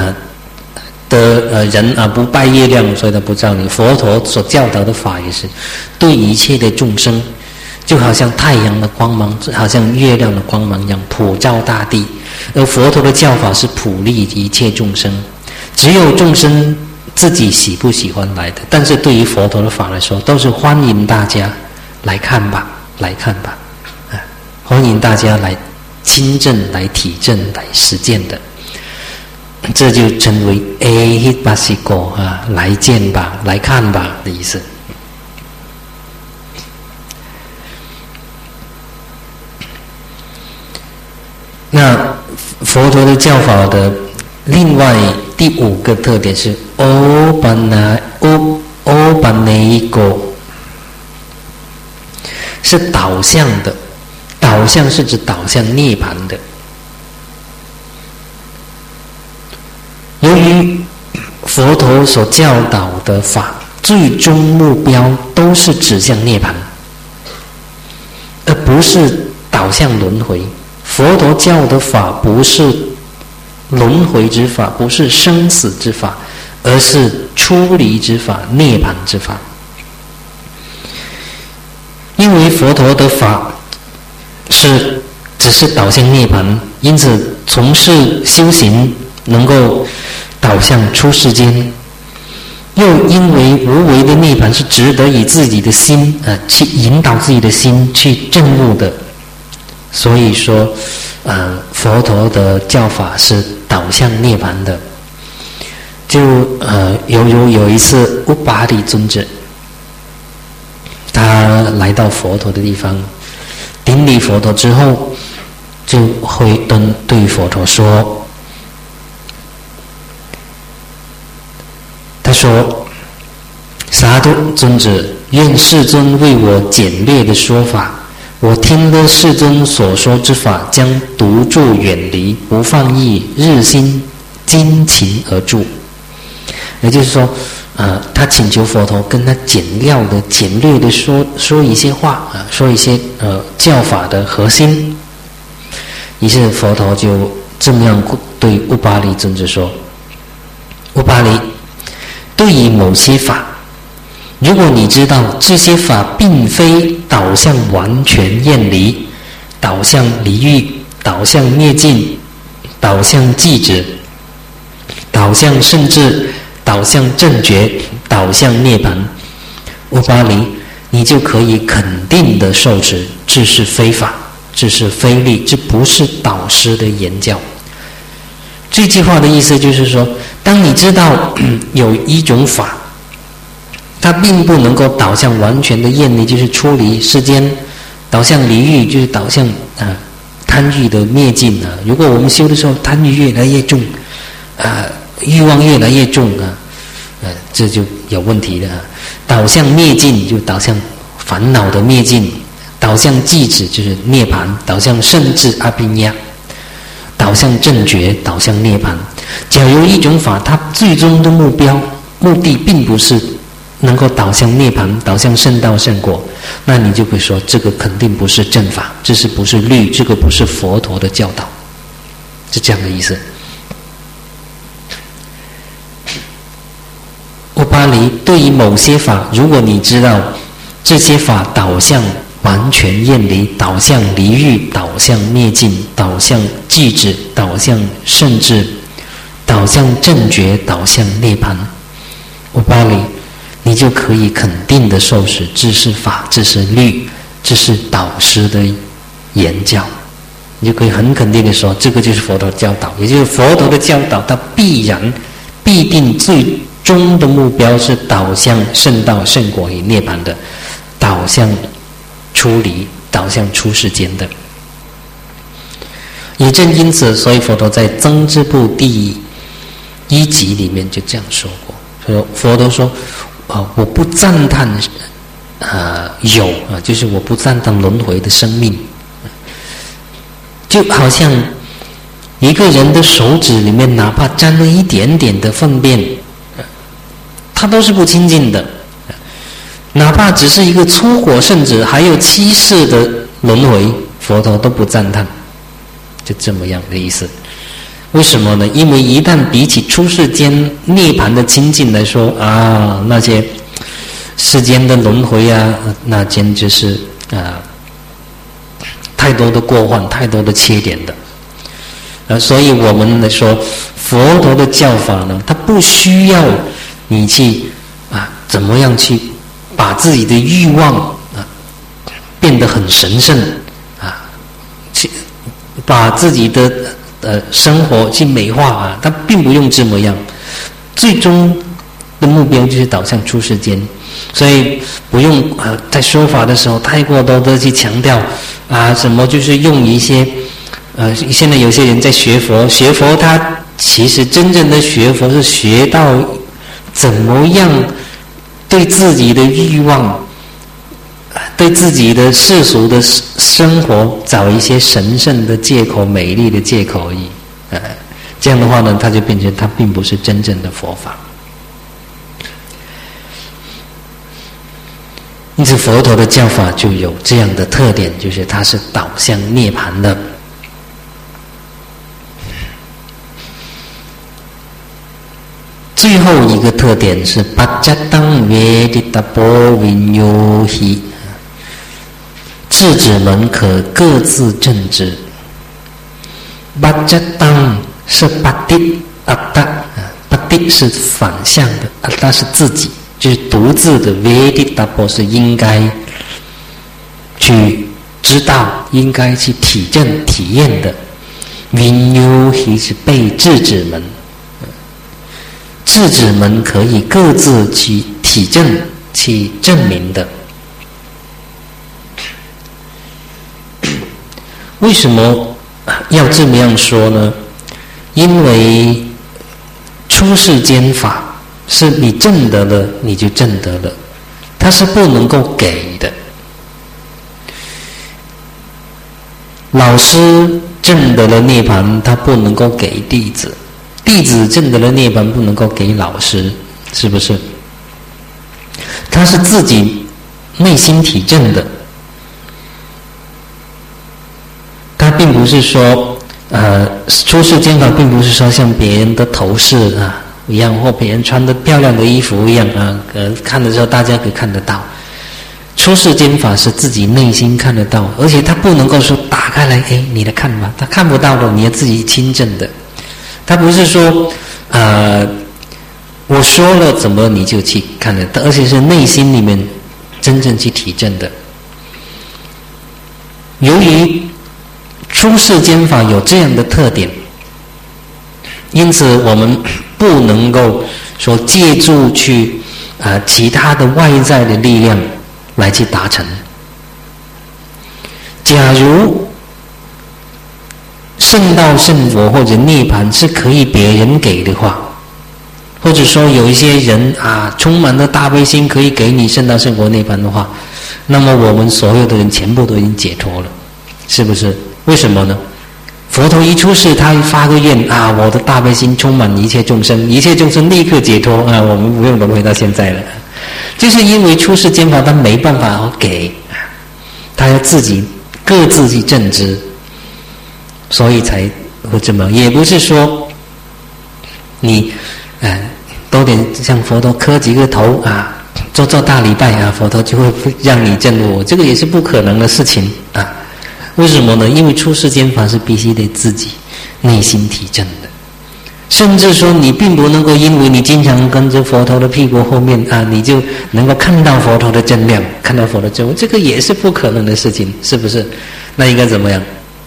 的人不拜月亮，所以他不照你。佛陀所教导的法也是对一切的众生，就好像太阳的光芒，好像月亮的光芒一样，普照大地。而佛陀的教法是普利一切众生，只有众生自己喜不喜欢来的，但是对于佛陀的法来说，都是欢迎大家来看吧，来看吧，欢迎大家来亲证、来体证、来实践的，这就称为 Ehipasiko 来见吧，来看吧的意思。那佛陀的教法的另外第5个特点是欧巴内果，是导向的。导向是指导向涅槃的。由于佛陀所教导的法最终目标都是指向涅槃，而不是导向轮回。佛陀教的法不是轮回之法，不是生死之法，而是出离之法、涅槃之法。因为佛陀的法只是导向涅槃，因此从事修行能够导向出世间。又因为无为的涅槃是值得以自己的心去引导自己的心去证悟的，所以说佛陀的教法是导向涅槃的。就有一次乌巴利尊者，他来到佛陀的地方，顶礼佛陀之后，就会对佛陀说，他说：萨埵尊者，愿世尊为我简略的说法，我听了世尊所说之法，将独住远离，不放逸，日心精勤而住。也就是说他请求佛陀跟他简略的说一些话说一些教法的核心。于是佛陀就这么样对乌巴利尊者说：乌巴利，对于某些法，如果你知道这些法并非导向完全厌离，导向离欲，导向灭尽，导向寂止，导向圣智，导向正觉，导向涅槃，乌巴利，你就可以肯定的受持，这是非法，这是非律，这不是导师的言教。这句话的意思就是说，当你知道有一种法，它并不能够导向完全的厌离，就是出离世间；导向离欲，就是导向贪欲的灭尽如果我们修的时候贪欲越来越重欲望越来越重这就有问题了导向灭尽就导向烦恼的灭尽，导向寂止就是涅槃，导向圣智阿宾亚，导向正觉，导向涅槃。假如一种法它最终的目的并不是能够导向涅槃，导向圣道圣果，那你就会说这个肯定不是正法，这是不是律，这个不是佛陀的教导，是这样的意思。乌巴利，对于某些法，如果你知道这些法导向完全厌离，导向离欲，导向灭尽，导向寂止，导向圣智，导向正觉，导向涅槃，乌巴利，你就可以肯定的受持，这是法，这是律，这是导师的言教，你就可以很肯定的说，这个就是佛陀教导，也就是佛陀的教导，它必定最终的目标是导向圣道圣果与涅槃的，导向出离，导向出世间的。也正因此，所以佛陀在增支部第1集里面就这样说过，佛陀说我不赞叹就是我不赞叹轮回的生命，就好像一个人的手指里面哪怕沾了一点点的粪便，它都是不清净的，哪怕只是一个粗火圣子，还有7世的轮回，佛陀都不赞叹，就这么样的意思。为什么呢？因为一旦比起出世间涅槃的清净来说那些世间的轮回那简直是太多的过患，太多的缺点的所以我们来说，佛陀的教法呢，它不需要你去怎么样去把自己的欲望变得很神圣去把自己的生活去美化它并不用这么样，最终的目标就是导向出世间，所以不用在说法的时候太过多的去强调什么就是用一些现在有些人在学佛，他其实真正的学佛是学到怎么样对自己的欲望，对自己的世俗的生活找一些神圣的借口、美丽的借口而已。这样的话呢，他就变成他并不是真正的佛法。因此佛陀的教法就有这样的特点，就是它是导向涅槃的。最后一个特点是八加当约的达波云尤希，智者们可各自正知。八加当是八地阿达，八地是反向的，阿达是自己，就是独自的。约的达波是应该去知道，应该去体证体验的。云尤希是被智者们。智者们可以各自去体证、去证明的。为什么要这么样说呢？因为出世间法是你证得了，你就证得了，它是不能够给的。老师证得了涅槃，他不能够给弟子。弟子证得了涅槃，不能够给老师，是不是？他是自己内心体证的，他并不是说，出世间法并不是说像别人的头饰一样，或别人穿的漂亮的衣服一样看的时候大家可以看得到。出世间法是自己内心看得到，而且他不能够说打开来，你来看吧，他看不到的，你要自己亲证的。他不是说我说了怎么你就去看得到，而且是内心里面真正去体证的。由于出世间法有这样的特点，因此我们不能够说借助去其他的外在的力量来去达成。假如圣道圣佛或者涅槃是可以别人给的话，或者说有一些人充满了大悲心可以给你圣道圣佛涅槃的话，那么我们所有的人全部都已经解脱了，是不是？为什么呢？佛陀一出世，他发个愿我的大悲心充满一切众生，一切众生立刻解脱我们不用轮回到现在了。就是因为出世间法他没办法给，他要自己各自去证知，所以才会这么。也不是说你都得向佛陀磕几个头做大礼拜佛陀就会让你证悟，这个也是不可能的事情为什么呢？因为出世间法是必须得自己内心体证的，甚至说你并不能够因为你经常跟着佛陀的屁股后面你就能够看到佛陀的正量，看到佛的正悟，这个也是不可能的事情，是不是？那应该怎么样？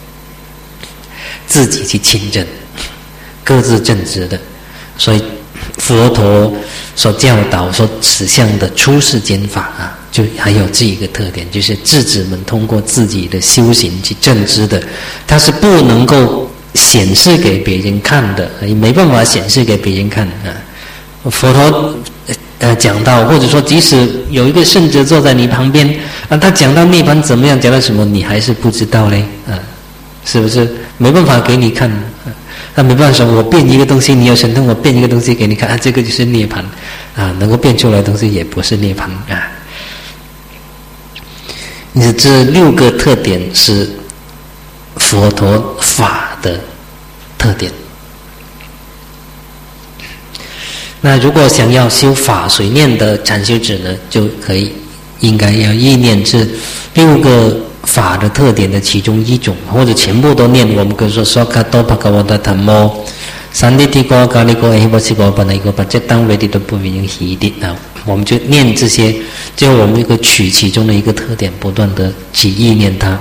自己去亲证，各自正直的。所以佛陀所教导、所指向的出世间法就还有这一个特点，就是智者们通过自己的修行去证知的，它是不能够显示给别人看的，也没办法显示给别人看佛陀讲到，或者说即使有一个圣者坐在你旁边他讲到涅槃怎么样，讲到什么你还是不知道嘞是不是？没办法给你看那没办法说我变一个东西，你有神通我变一个东西给你看这个就是涅槃能够变出来的东西也不是涅槃因此这6个特点是佛陀法的特点。那如果想要修法水念的禅修者呢，就可以应该要意念这6个法的特点的其中一种，或者全部都念。我们可以说说卡多帕卡瓦达塔摩三地提高咖喱锅黑波西锅本来锅把这当为的都不明显一点我们就念这些，就我们一个取其中的一个特点，不断的去意念它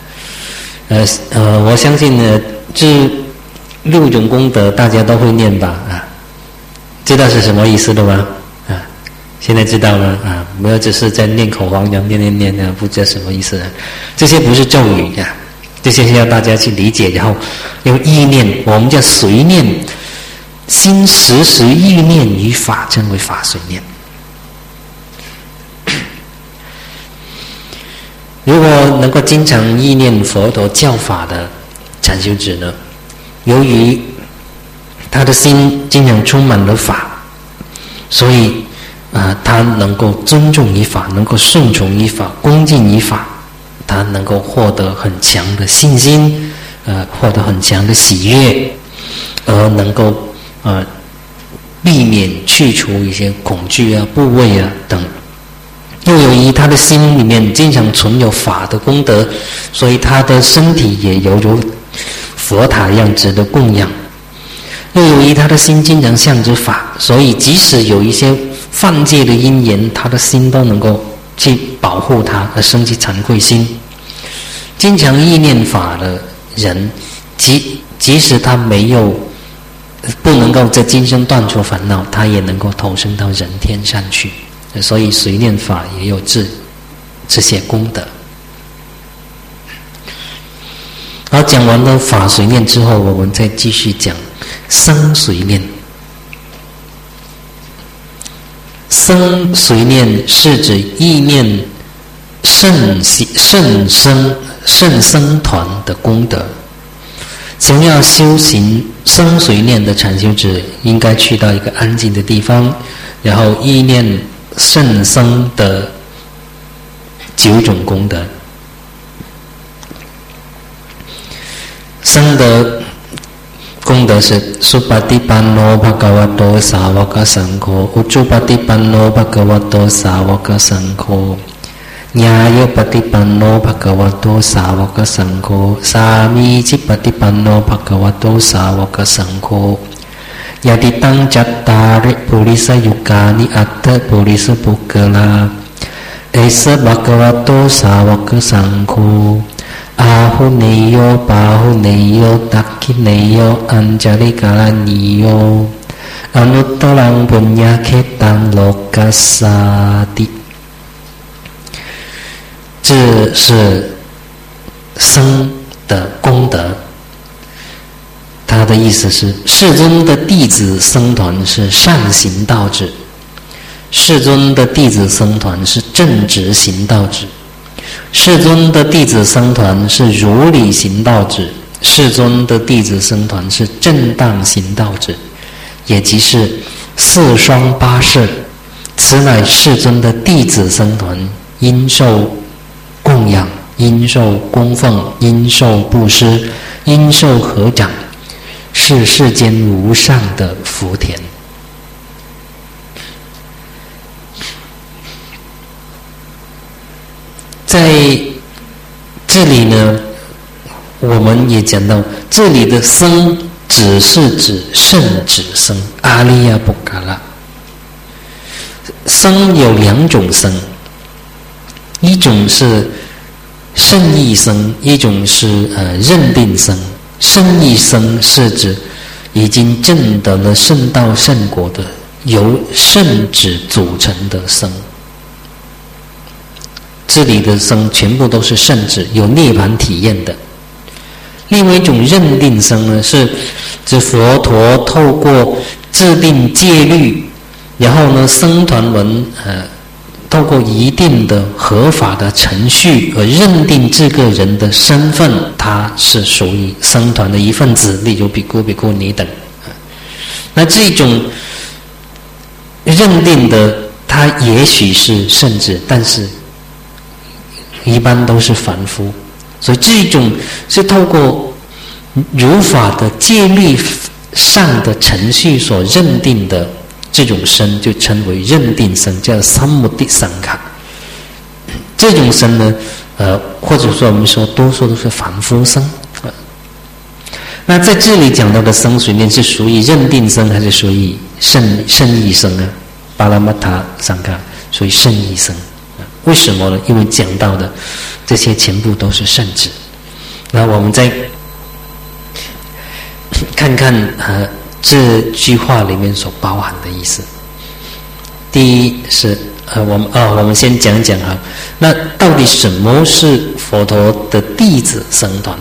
我相信呢这6种功德大家都会念吧知道是什么意思的吗现在知道了不要只是在念口黄念不知道什么意思这些不是咒语这些要大家去理解，然后用意念，我们叫随念，心时时意念于法，称为法随念。如果能够经常意念佛陀教法的禅修者呢，由于他的心经常充满了法，所以他能够尊重于法，能够顺从于法，恭敬于法，他能够获得很强的信心，获得很强的喜悦，而能够避免去除一些恐惧啊、怖畏啊等。又由于他的心里面经常存有法的功德，所以他的身体也犹如佛塔一样值得供养。又由于他的心经常向着法，所以即使有一些犯戒的因缘，他的心都能够去保护他，而生起惭愧心。经常意念法的人，即使他不能够在今生断除烦恼，他也能够投生到人天上去。所以随念法也有这些功德。好，讲完了法随念之后，我们再继续讲僧随念。僧随念是指意念圣僧团的功德。想要修行僧随念的禅修者，应该去到一个安静的地方，然后意念圣僧的9种功德。僧的功德是苏巴蒂班罗帕嘎瓦多萨瓦嘎僧科，乌朱巴蒂班罗帕嘎瓦多萨瓦嘎僧科，nya yo patipanno bhagavato savaka sangho sami ci patipanno bhagavato savaka sangho yaditang cattari purisa yukani atta purisa pukkala esa bhagavato savaka sangho ahuneyo bahuneyo dakhineyo anjalikalaniyo anuttarang punyakhetang lokasati。这是僧的功德，他的意思是世尊的弟子僧团是善行道者，世尊的弟子僧团是正直行道者，世尊的弟子僧团是如理行道者，世尊的弟子僧团是正当行道者，也即是4双8摄，此乃世尊的弟子僧团应受供养，应受供奉，应受布施，应受合掌，是世间无上的福田。在这里呢，我们也讲到，这里的僧只是指圣旨僧，阿利亚布嘎拉。僧有2种僧，一种是圣意僧，一种是认定僧。圣意僧是指已经证得了圣道圣果的，由圣旨组成的僧。这里的僧全部都是圣旨，有涅槃体验的。另外一种认定僧呢，是指佛陀透过制定戒律，然后呢，僧团们透过一定的合法的程序而认定这个人的身份，他是属于僧团的一份子，例如比丘、比丘尼等。那这种认定的，他也许是圣旨，但是一般都是凡夫，所以这种是透过如法的戒律上的程序所认定的。这种僧就称为认定僧，叫三摩地僧卡。这种僧呢，或者说我们说多数都是凡夫僧。那在这里讲到的僧随念是属于认定僧还是属于圣意僧呢？巴拉玛塔僧卡属于圣意僧。为什么呢？因为讲到的这些全部都是圣旨。那我们再看看这句话里面所包含的意思。 第一是我们先讲讲哈，那到底什么是佛陀的弟子僧团？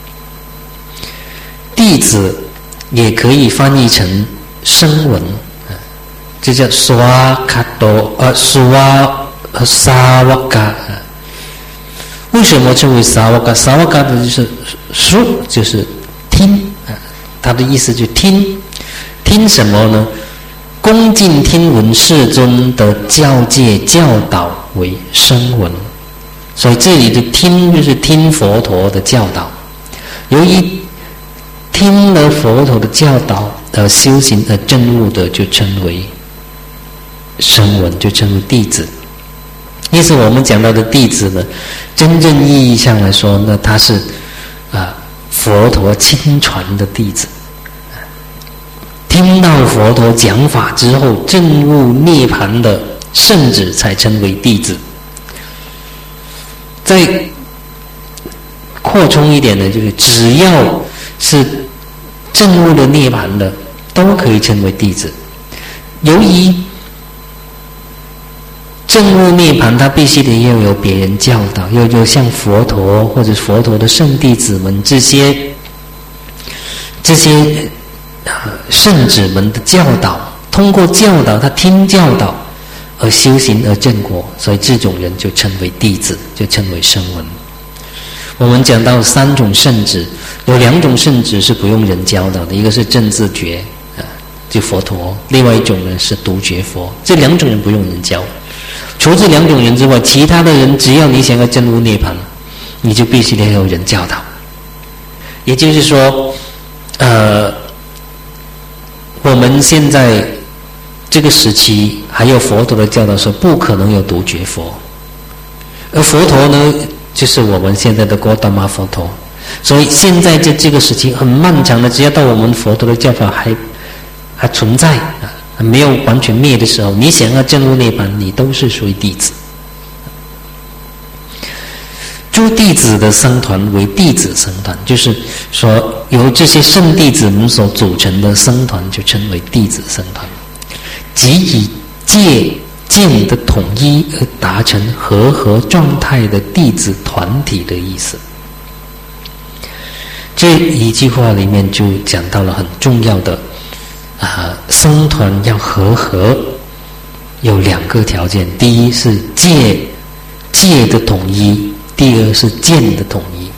弟子也可以翻译成声闻，这叫苏瓦卡多苏瓦沙瓦嘎。为什么称为沙瓦嘎？沙瓦嘎的就是苏，就是听，他的意思就听什么呢？恭敬听闻世尊的教戒教导为声闻，所以这里的听就是听佛陀的教导。由于听了佛陀的教导而修行而证悟的，就称为声闻，就称为弟子。因此我们讲到的弟子呢，真正意义上来说呢，他是佛陀亲传的弟子，听到佛陀讲法之后证悟涅槃的圣者才称为弟子。再扩充一点呢，就是只要是证悟了涅槃的都可以称为弟子。由于证悟涅槃，他必须得要有别人教导，要有像佛陀或者佛陀的圣弟子们这些圣者们的教导，通过教导他听教导而修行而证果，所以这种人就称为弟子，就称为声闻。我们讲到3种圣旨，有2种圣旨是不用人教导的，一个是正自觉就佛陀，另外一种呢是独觉佛，这2种人不用人教。除这2种人之外，其他的人只要你想要证悟涅槃，你就必须得有人教导。也就是说我们现在这个时期还有佛陀的教导说不可能有独觉佛，而佛陀呢就是我们现在的哥达玛佛陀，所以现在这个时期很漫长的，只要到我们佛陀的教法还存在没有完全灭的时候，你想要证悟涅槃，你都是属于弟子。诸弟子的僧团为弟子僧团，就是说由这些圣弟子们所组成的僧团就称为弟子僧团，即以戒见的统一而达成和状态的弟子团体的意思。这一句话里面就讲到了很重要的僧团要和有2个条件，第一是戒的统一，第二是见的统一。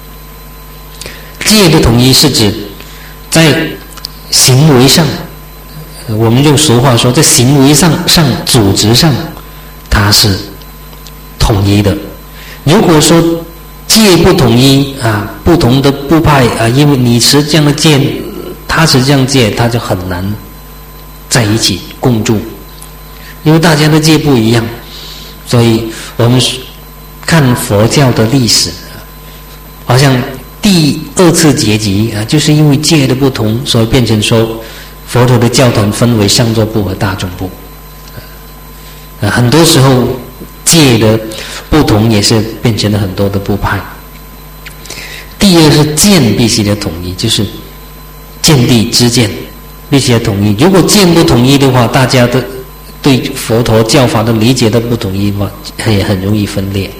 戒的统一是指在行为上，我们用俗话说，在行为上组织上它是统一的。如果说戒不统一不同的部派因为你持这样的戒，他持这样戒，他就很难在一起共住，因为大家的戒不一样。所以我们看佛教的历史，好像第2次结集就是因为戒的不同，所以变成说佛陀的教团分为上座部和大众部。很多时候戒的不同也是变成了很多的部派。第2是见必须得统一，就是见地知见必须要统一。如果见不统一的话，大家的对佛陀教法的理解都不统一的话，也很容易分裂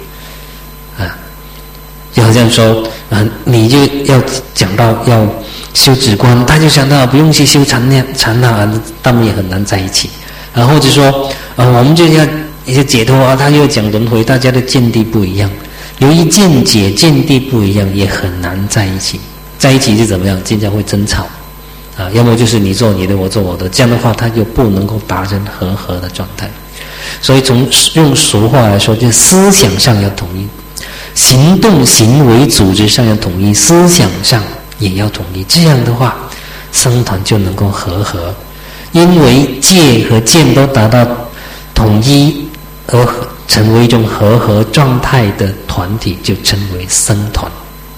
就好像说你就要讲到要修止观，他就想到不用去修禅那他们也很难在一起或者说我们就要一些解脱他又讲轮回，大家的见地不一样，由于见解见地不一样，也很难在一起。在一起是怎么样？经常会争吵要么就是你做你的，我做我的，这样的话他就不能够达成和的状态。所以从用俗话来说，就思想上要统一，行动行为组织上要统一，思想上也要统一，这样的话僧团就能够和。因为戒和见都达到统一而成为一种和状态的团体，就称为僧团。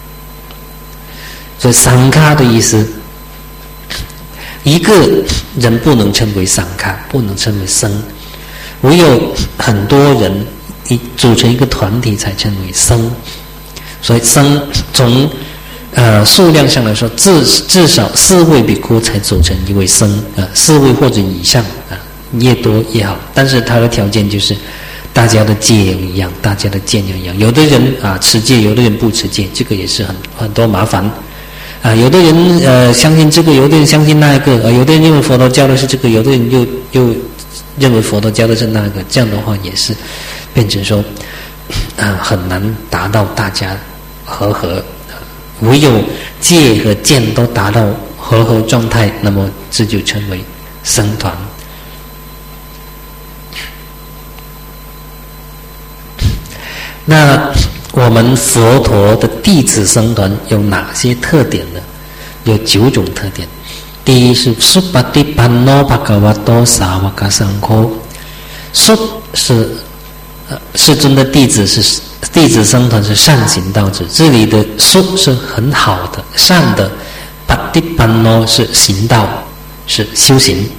所以桑咖的意思，一个人不能称为桑咖，不能称为僧，唯有很多人组成一个团体才称为僧。所以僧从数量上来说，至少4位比丘才组成一位僧，4位或者以上越多越好。但是它的条件就是大家的戒要一样，大家的见要一样。有的人持戒，有的人不持戒，这个也是很多麻烦。有的人相信这个，有的人相信那一个，有的人认为佛陀教的是这个，有的人又认为佛陀教的是那个，这样的话也是变成说很难达到大家和。唯有戒和见都达到和状态，那么这就称为僧团。那我们佛陀的弟子僧团有哪些特点呢？有9种特点。第一是 Supatipanno Bhagavato Savaka Sangho。 Sup 是世尊的弟子，是弟子僧团，是善行道者。这里的 Sup 是很好的善的， Patipanno 是行道，是修行。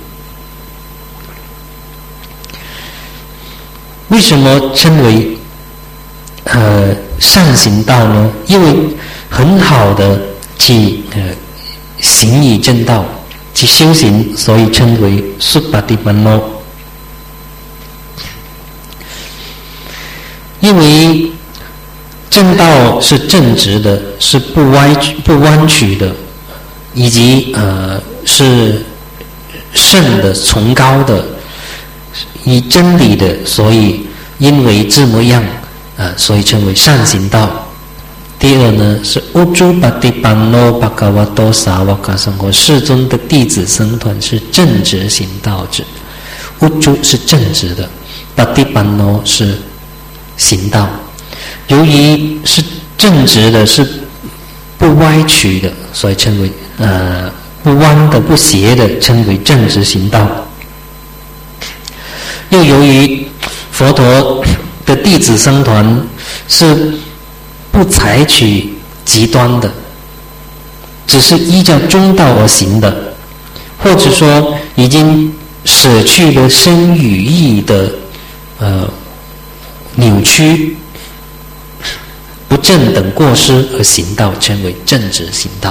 为什么称为善行道呢？因为很好的去行以正道，去修行，所以称为 Supatipanno。 因为正道是正直的，是不弯曲的，以及是圣的、崇高的，以真理的，所以因为这么样所以称为善行道。第二呢是 Ujjupatipanno Bhagavato Savaka Sangho。 世尊的弟子僧团是正直行道者。Ujju 是正直的， Patipanno 是行道。由于是正直的，是不歪曲的，所以称为不弯的、不斜的，称为正直行道。又由于佛陀的弟子僧团是不采取极端的，只是依照中道而行的，或者说已经舍去了身语意的扭曲、不正等过失而行道，称为正直行道。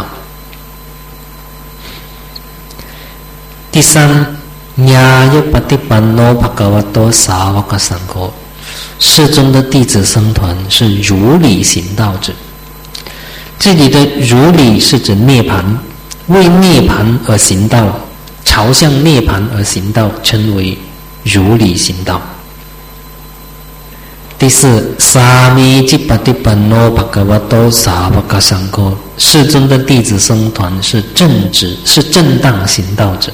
第三，Nyayapatipanno Bhagavato Savaka Sangho。 世尊的弟子僧团是如理行道者。这里的如理是指涅槃，为涅槃而行道，朝向涅槃而行道，称为如理行道。第四，Samijipatipanno Bhagavato Savaka Sangho。 世尊的弟子僧团是正直，是正当行道者。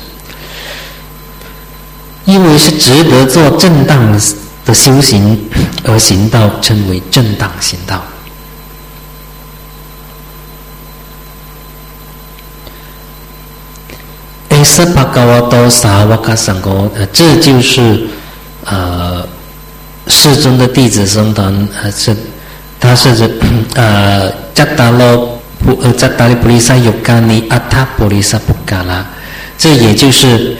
因为是值得做正当的修行而行道，称为正当行道。Esa Bhagavato Savaka Sangho， 这就是世尊的弟子僧团，他是指Jattali Purisa Yogani Atta Purisa Pukkala， 这也就是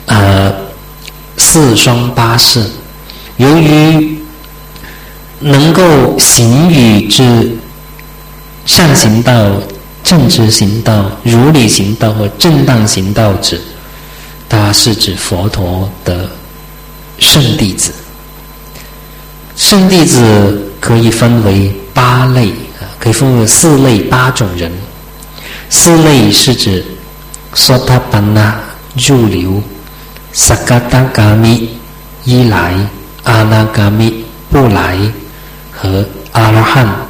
4双8世。由于能够行于至善行道、正直行道、如理行道和正当行道者，他是指佛陀的圣弟子。圣弟子可以分为8类，可以分为4类8种人。4类是指 Sotapanna 入流、Sakatagami 依来、阿那伽米不来和阿拉汉。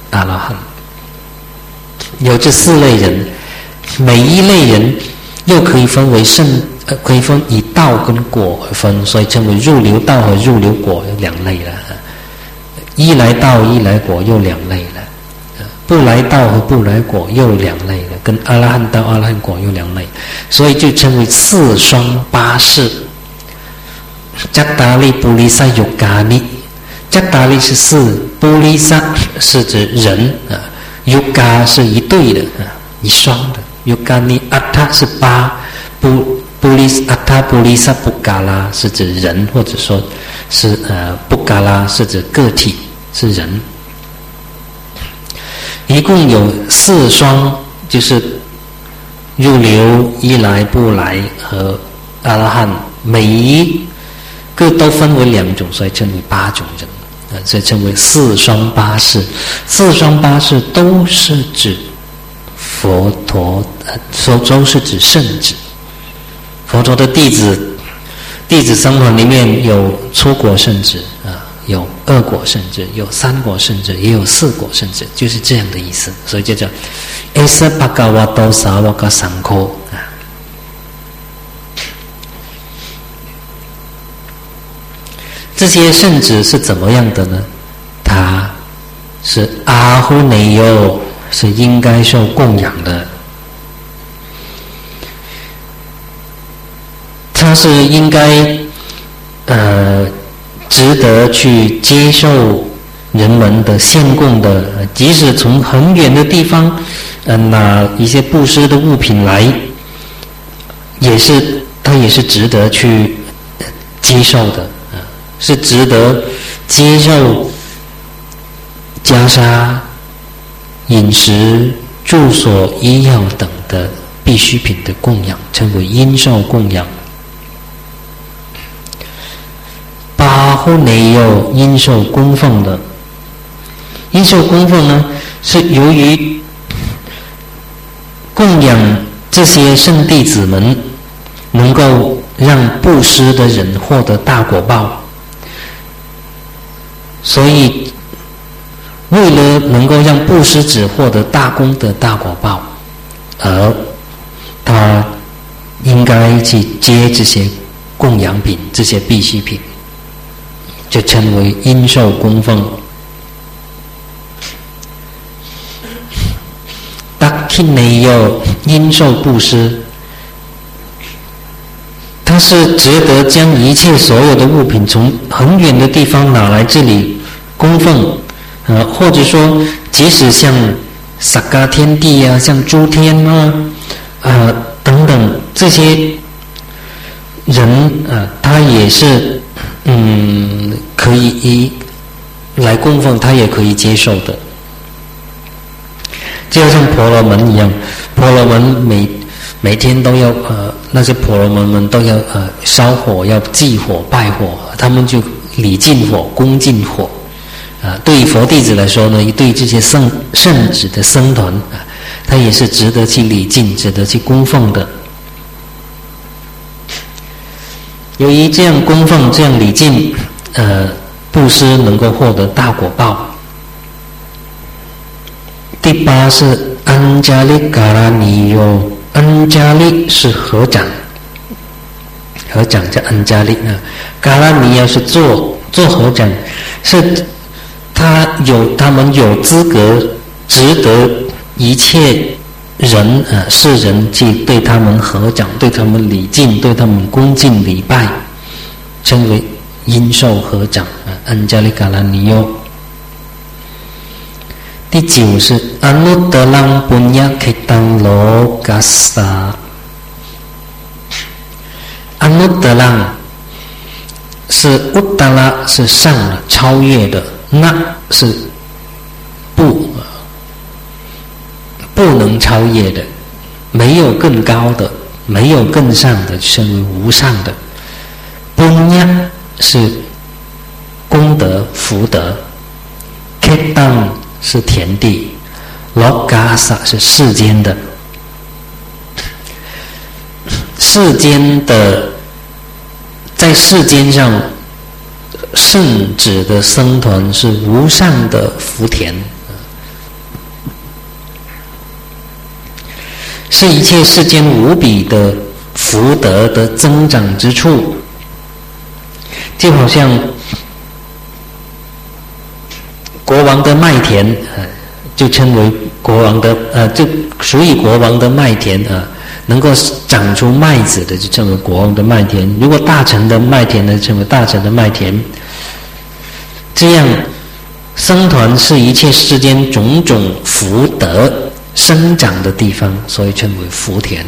有这4类人，每一类人又可以分为可以分以道跟果而分，所以称为入流道和入流果有2类了。依来道、依来果又2类了，不来道和不来果又2类了，跟阿拉汉道、阿拉汉果又2类，所以就称为4双8世。Jattali Purisa Yogani， Jattali 是4， Purisa 是指人Yoga 是一对的一双的 Yogani Atta 是8， Atta Purisa Pukkala 是指人，或者说是Pukkala 是指个体，是人。一共有4双，就是入流、依来、不来和阿拉汉每一个都分为2种，所以称为8种人。所以称为4双8世。4双8世都是指佛陀，都是指圣子。佛陀的弟子僧团里面有初果圣子有2果圣子，有3果圣子，也有4果圣子，就是这样的意思。所以就叫 Esa Bhagavato Savaka Sangho。这些圣子是怎么样的呢？他是阿胡内优，是应该受供养的。他是应该值得去接受人们的献供的，即使从很远的地方拿一些布施的物品来，他也是值得去接受的，是值得接受袈裟、饮食、住所、医药等的必需品的供养，称为应受供养。巴呼内有应受供奉的，应受供奉呢，是由于供养这些圣弟子们，能够让布施的人获得大果报，所以为了能够让布施者获得大功德大果报，而他应该去接这些供养品，这些必需品，就称为应受供奉。达契内有应受布施，他是值得将一切所有的物品从很远的地方拿来这里供奉，或者说即使像萨迦天帝啊，像诸天啊，等等这些人他也是可以来供奉，他也可以接受的。就像婆罗门一样，婆罗门每天都要那些婆罗门们都要烧火，要祭火拜火，他们就礼敬火，恭敬火。对于佛弟子来说呢，对这些圣子的僧团他也是值得去礼敬，值得去供奉的。由于这样供奉，这样礼敬，布施能够获得大果报。第8是安加利嘎拉尼尤，安加利是合掌，合掌叫安加利嘎拉尼尤是做合掌，是他们有资格值得一切人世人去对他们合掌，对他们礼敬，对他们恭敬礼拜，称为应受合掌安加利嘎拉尼尤。第9是阿努德朗布尼亚克当罗嘎萨，阿努德朗是乌达拉是上了超越的，那是不能超越的，没有更高的，没有更上的，称为无上的。布尼亚是功德福德，克当是田地，罗嘎萨是世间的，世间的在世间上圣子的僧团是无上的福田，是一切世间无比的福德的增长之处。就好像国王的麦田就称为国王的就属于国王的麦田能够长出麦子的就称为国王的麦田。如果大臣的麦田呢，称为大臣的麦田。这样僧团是一切世间种种福德生长的地方，所以称为福田。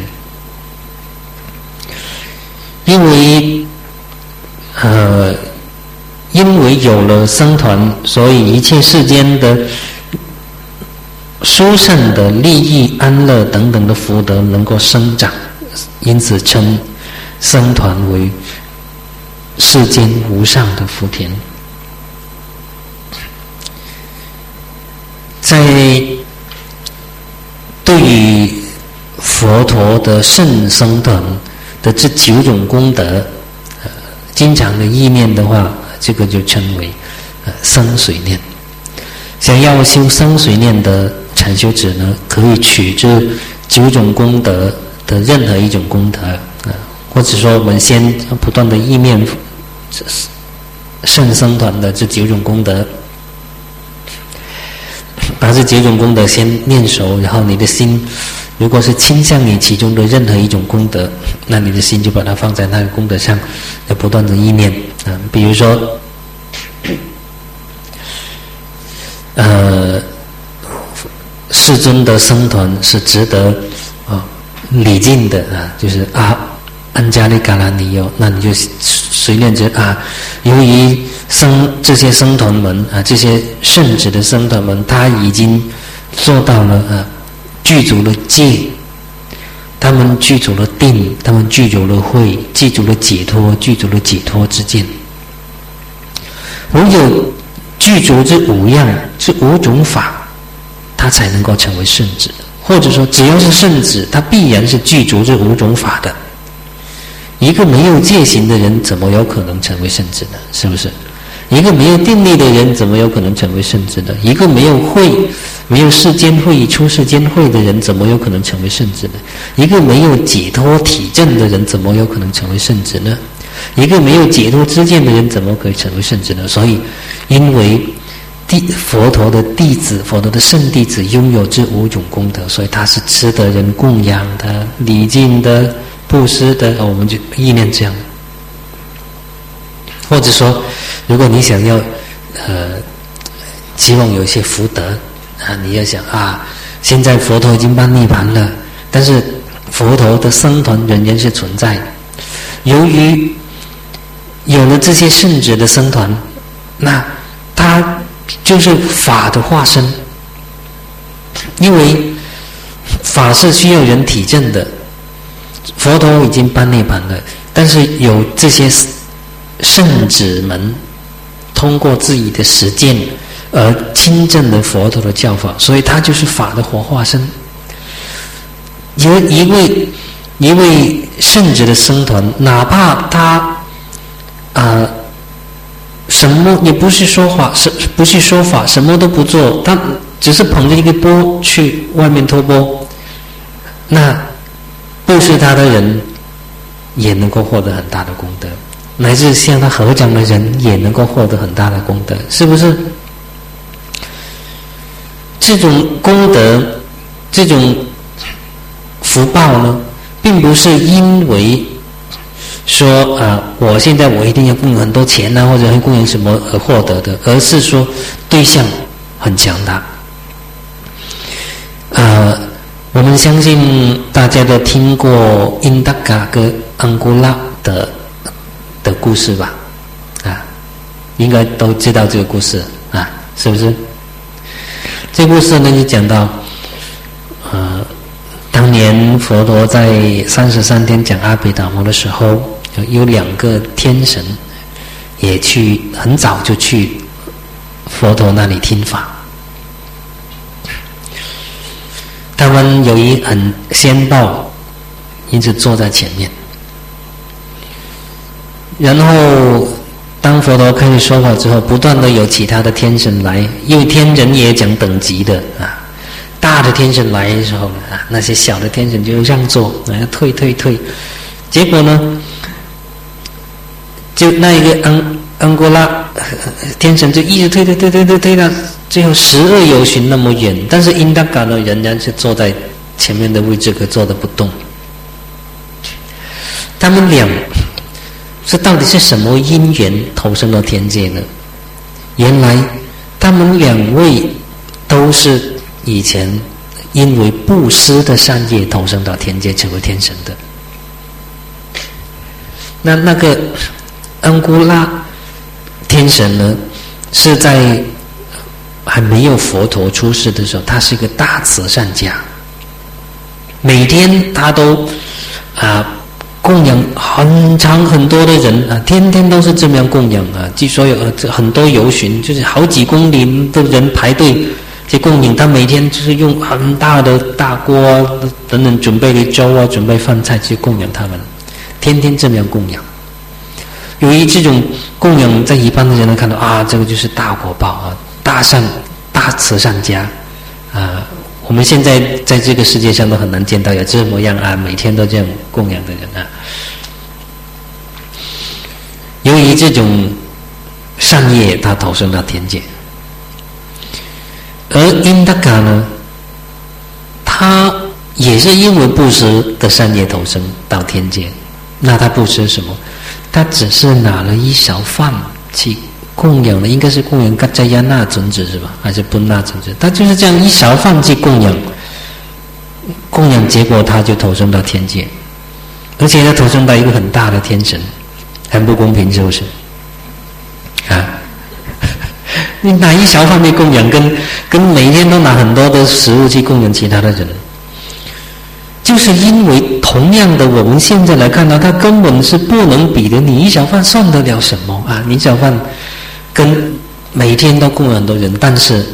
因为有了僧团，所以一切世间的殊胜的利益、安乐等等的福德能够生长，因此称僧团为世间无上的福田。在对于佛陀的圣僧团的这9种功德，经常的意念的话，这个就称为生水念。想要修生水念的禅修者呢，可以取这9种功德的任何一种功德，或者说我们先不断的意念圣僧团的这9种功德，把这9种功德先念熟，然后你的心如果是倾向于其中的任何一种功德，那你的心就把它放在那个功德上，要不断的意念比如说世尊的僧团是值得礼敬的就是安迦利嘎拉尼哟，那你就随念着由于这些僧团们这些圣旨的僧团们，他已经做到了具足了戒，他们具足了定，他们具足了慧，具足了解脱，具足了解脱之见。唯有具足这5样，这5种法，他才能够成为圣旨。或者说只要是圣旨，他必然是具足这5种法的。一个没有戒行的人怎么有可能成为圣旨呢？是不是？一个没有定力的人怎么有可能成为圣旨呢？一个没有慧，没有世间慧、出世间慧的人怎么有可能成为圣旨呢？一个没有解脱体证的人怎么有可能成为圣旨呢？一个没有解脱之见的人怎么可以成为圣旨呢？所以因为佛陀的弟子，佛陀的圣弟子拥有这5种功德，所以他是值得人供养的、礼敬的、布施的，我们就意念这样。或者说如果你想要希望有一些福德你要想现在佛陀已经办涅槃了，但是佛陀的僧团仍然是存在。由于有了这些圣旨的僧团，那他就是法的化身，因为法是需要人体证的，佛陀已经办涅槃了，但是有这些圣旨们通过自己的实践而亲证了佛陀的教法，所以他就是法的活化身。有一位圣旨的僧团，哪怕他什么也不是说法，不是说法，什么都不做，他只是捧着一个钵去外面托钵，那布施他的人也能够获得很大的功德，乃至向他合掌的人也能够获得很大的功德，是不是？这种功德，这种福报呢，并不是因为说我现在我一定要供很多钱或者要供养什么而获得的，而是说对象很强大。我们相信大家都听过印达嘎跟安古拉的故事吧？应该都知道这个故事是不是？这故事呢就讲到当年佛陀在33天讲阿毗达摩的时候，有2个天神也去，很早就去佛陀那里听法。他们由于很先报，因此坐在前面。然后当佛陀开始说法之后，不断的有其他的天神来，因为天人也讲等级的大的天神来的时候那些小的天神就让座，退。结果呢，就那一个安哥拉天神就一直退到最后12由旬那么远，但是因达嘎呢仍然是坐在前面的位置，可坐得不动。他们俩这到底是什么因缘投生到天界呢？原来他们2位都是以前因为布施的善业投生到天界成为天神的。那个安古拉天神呢，是在还没有佛陀出世的时候，他是一个大慈善家，每天他都供养很长很多的人啊，天天都是这么样供养啊。据说有很多游巡，就是好几公里的人排队去供养。他每天就是用很大的大锅等等准备的粥啊，准备饭菜去供养他们，天天这么样供养。由于这种供养，在一般的人能看到啊，这个就是大果报啊，大慈善家啊。我们现在在这个世界上都很难见到有这么样啊，每天都这样供养的人啊。由于这种善业，他投生到天界。而因达嘎呢，他也是因为布施的善业投生到天界。那他布施什么？他只是拿了一勺饭去供养的，应该是供养嘎扎亚那尊者是吧？还是布那尊者？他就是这样一勺饭去供养，结果他就投生到天界，而且他投生到一个很大的天神，很不公平，是不是？啊，你拿一勺饭去供养，跟每天都拿很多的食物去供养其他的人，就是因为同样的，我们现在来看到，它根本是不能比的。你一勺饭算得了什么啊？你一勺饭跟每天都供养很多人，但是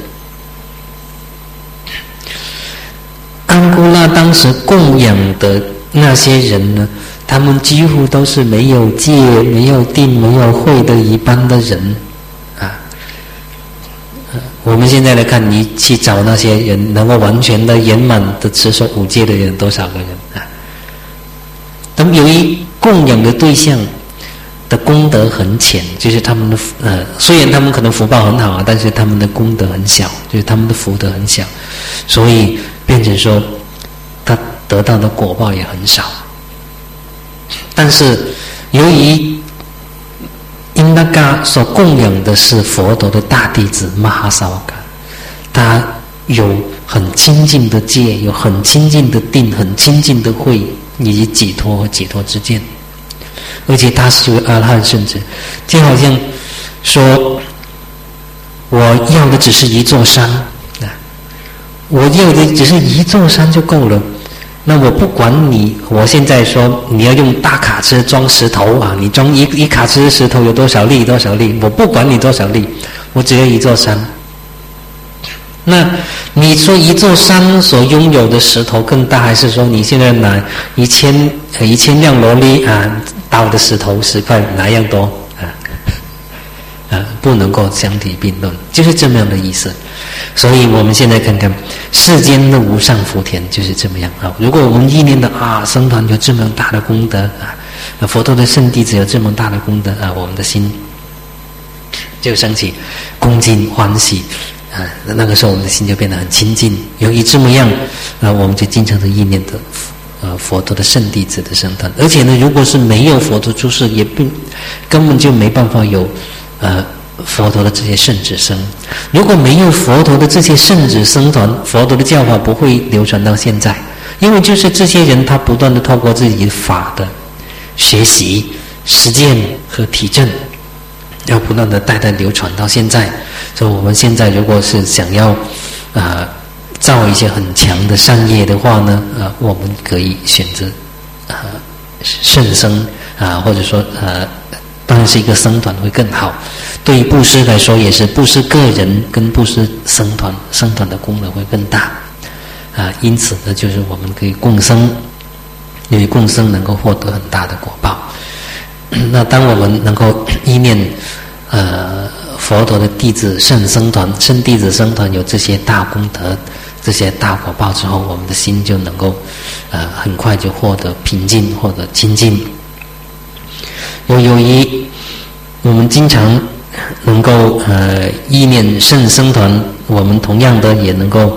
安姑拉当时供养的那些人呢，他们几乎都是没有戒、没有定、没有慧的一般的人啊。我们现在来看，你去找那些人能够完全的圆满的持守五戒的人，多少个人啊？他们由于供养的对象的功德很浅，就是他们的虽然他们可能福报很好啊，但是他们的功德很小，就是他们的福德很小，所以变成说他得到的果报也很少。但是由于因那个所供养的是佛陀的大弟子玛哈萨瓦嘎，他有很清净的戒，有很清净的定，很清净的慧，以及解脱和解脱之见，而且他是阿罗汉圣者，就好像说我要的只是一座山啊，我要的只是一座山就够了。那我不管你，我现在说你要用大卡车装石头啊，你装一卡车石头有多少粒多少粒，我不管你多少粒，我只要一座山。那你说一座山所拥有的石头更大，还是说你现在拿一千辆罗哩啊倒的石头10块哪样多啊？不能够相提并论，就是这么样的意思。所以我们现在看看世间的无上福田就是这么样啊。如果我们意念的啊，僧团有这么大的功德啊，佛陀的圣弟子有这么大的功德啊，我们的心就升起恭敬欢喜啊。那个时候我们的心就变得很清净。由于这么样啊，我们就经常的意念的佛陀的圣弟子的僧团。而且呢，如果是没有佛陀出世，根本就没办法有佛陀的这些圣子僧。如果没有佛陀的这些圣子僧团，佛陀的教法不会流传到现在。因为就是这些人，他不断的透过自己的法的学习、实践和体证，要不断的代流传到现在。所以我们现在如果是想要造一些很强的善业的话呢，我们可以选择圣僧或者说当然是一个僧团会更好。对于布施来说，也是布施个人跟布施僧团的功德会更大因此呢，就是我们可以供僧，因为供僧能够获得很大的果报。那当我们能够依念佛陀的弟子圣僧团、圣弟子僧团有这些大功德、这些大果报之后，我们的心就能够很快就获得平静，获得清净。由于我们经常能够意念圣僧团，我们同样的也能够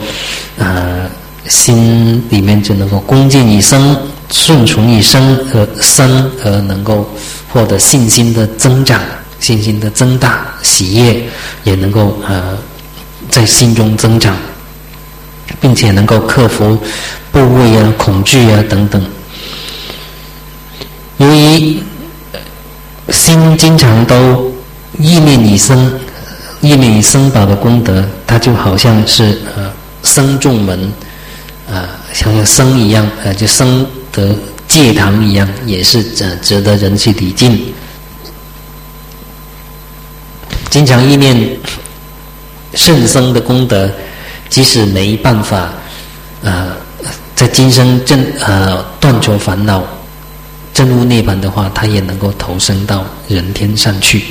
心里面就能够恭敬于僧，顺从于僧而能够获得信心的增长、信心的增大，喜悦也能够在心中增长，并且能够克服怖畏啊、恐惧啊等等。由于心经常都意念于僧，意念于僧宝的功德，它就好像是僧众们像僧一样就僧的戒堂一样，也是值得人去礼敬。经常意念圣僧的功德，即使没办法在今生断除烦恼证悟涅槃的话，他也能够投生到人天上去。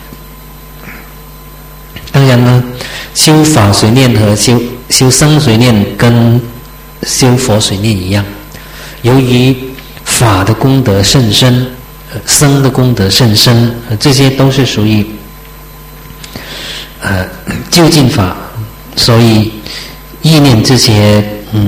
当然呢，修法随念和修僧随念跟修佛随念一样，由于法的功德甚深，僧的功德甚深，这些都是属于究竟法，所以意念这些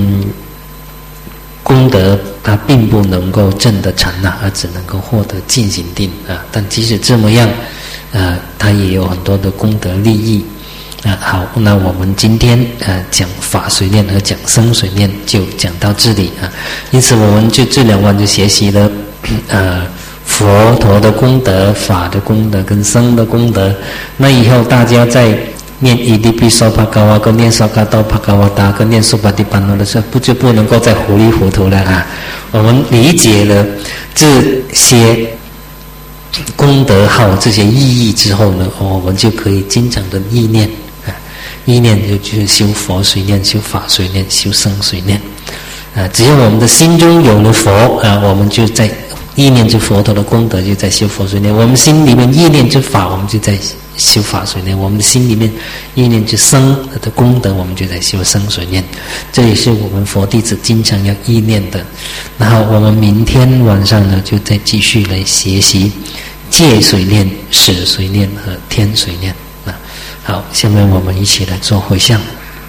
功德它并不能够证得成而只能够获得进行定但即使这么样它也有很多的功德利益好，那我们今天讲法随念和讲僧随念就讲到这里因此我们就这2晚就学习了佛陀的功德、法的功德跟僧的功德。那以后大家在念伊地毗娑婆伽瓦跟念娑伽多帕伽瓦达跟念苏巴蒂般罗的时候，就不能够再糊里糊涂了我们理解了这些功德号这些意义之后呢，我们就可以经常的意念意念就是修佛随念、修法随念、修僧随念只要我们的心中有了佛我们就在意念着佛陀的功德，就在修佛随念；我们心里面意念着法，我们就在修法随念；我们心里面意念着僧的功德，我们就在修僧随念。这也是我们佛弟子经常要意念的。然后我们明天晚上呢，就再继续来学习戒随念、舍随念和天随念。好，下面我们一起来做回向。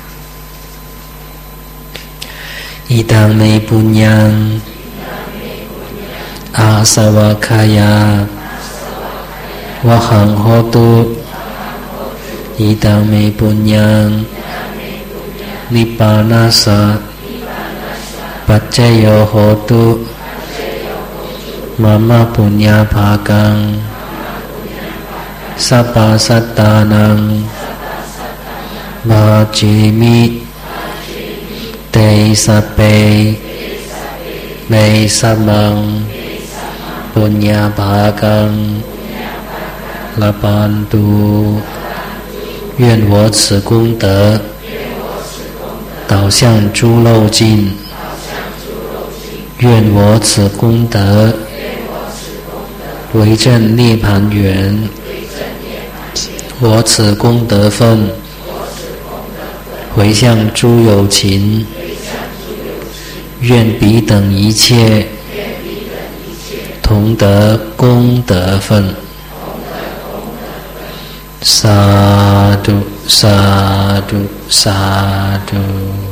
伊当梅布娘。อาสวะคายาวะหังโหตุอิตังเมปุญญังนิพพานัสสะปัจเจโยโหตุมัมมะปุญญาภากังสัพพสัตตานังบาเจมิเตสัพเพเมสัมมังปุญญาภากังลาปันตุ愿我此功德导向诸漏尽愿我此功德为证涅盘缘我此功德分回向诸有情愿彼等一切同得功德分。萨埵萨埵萨埵。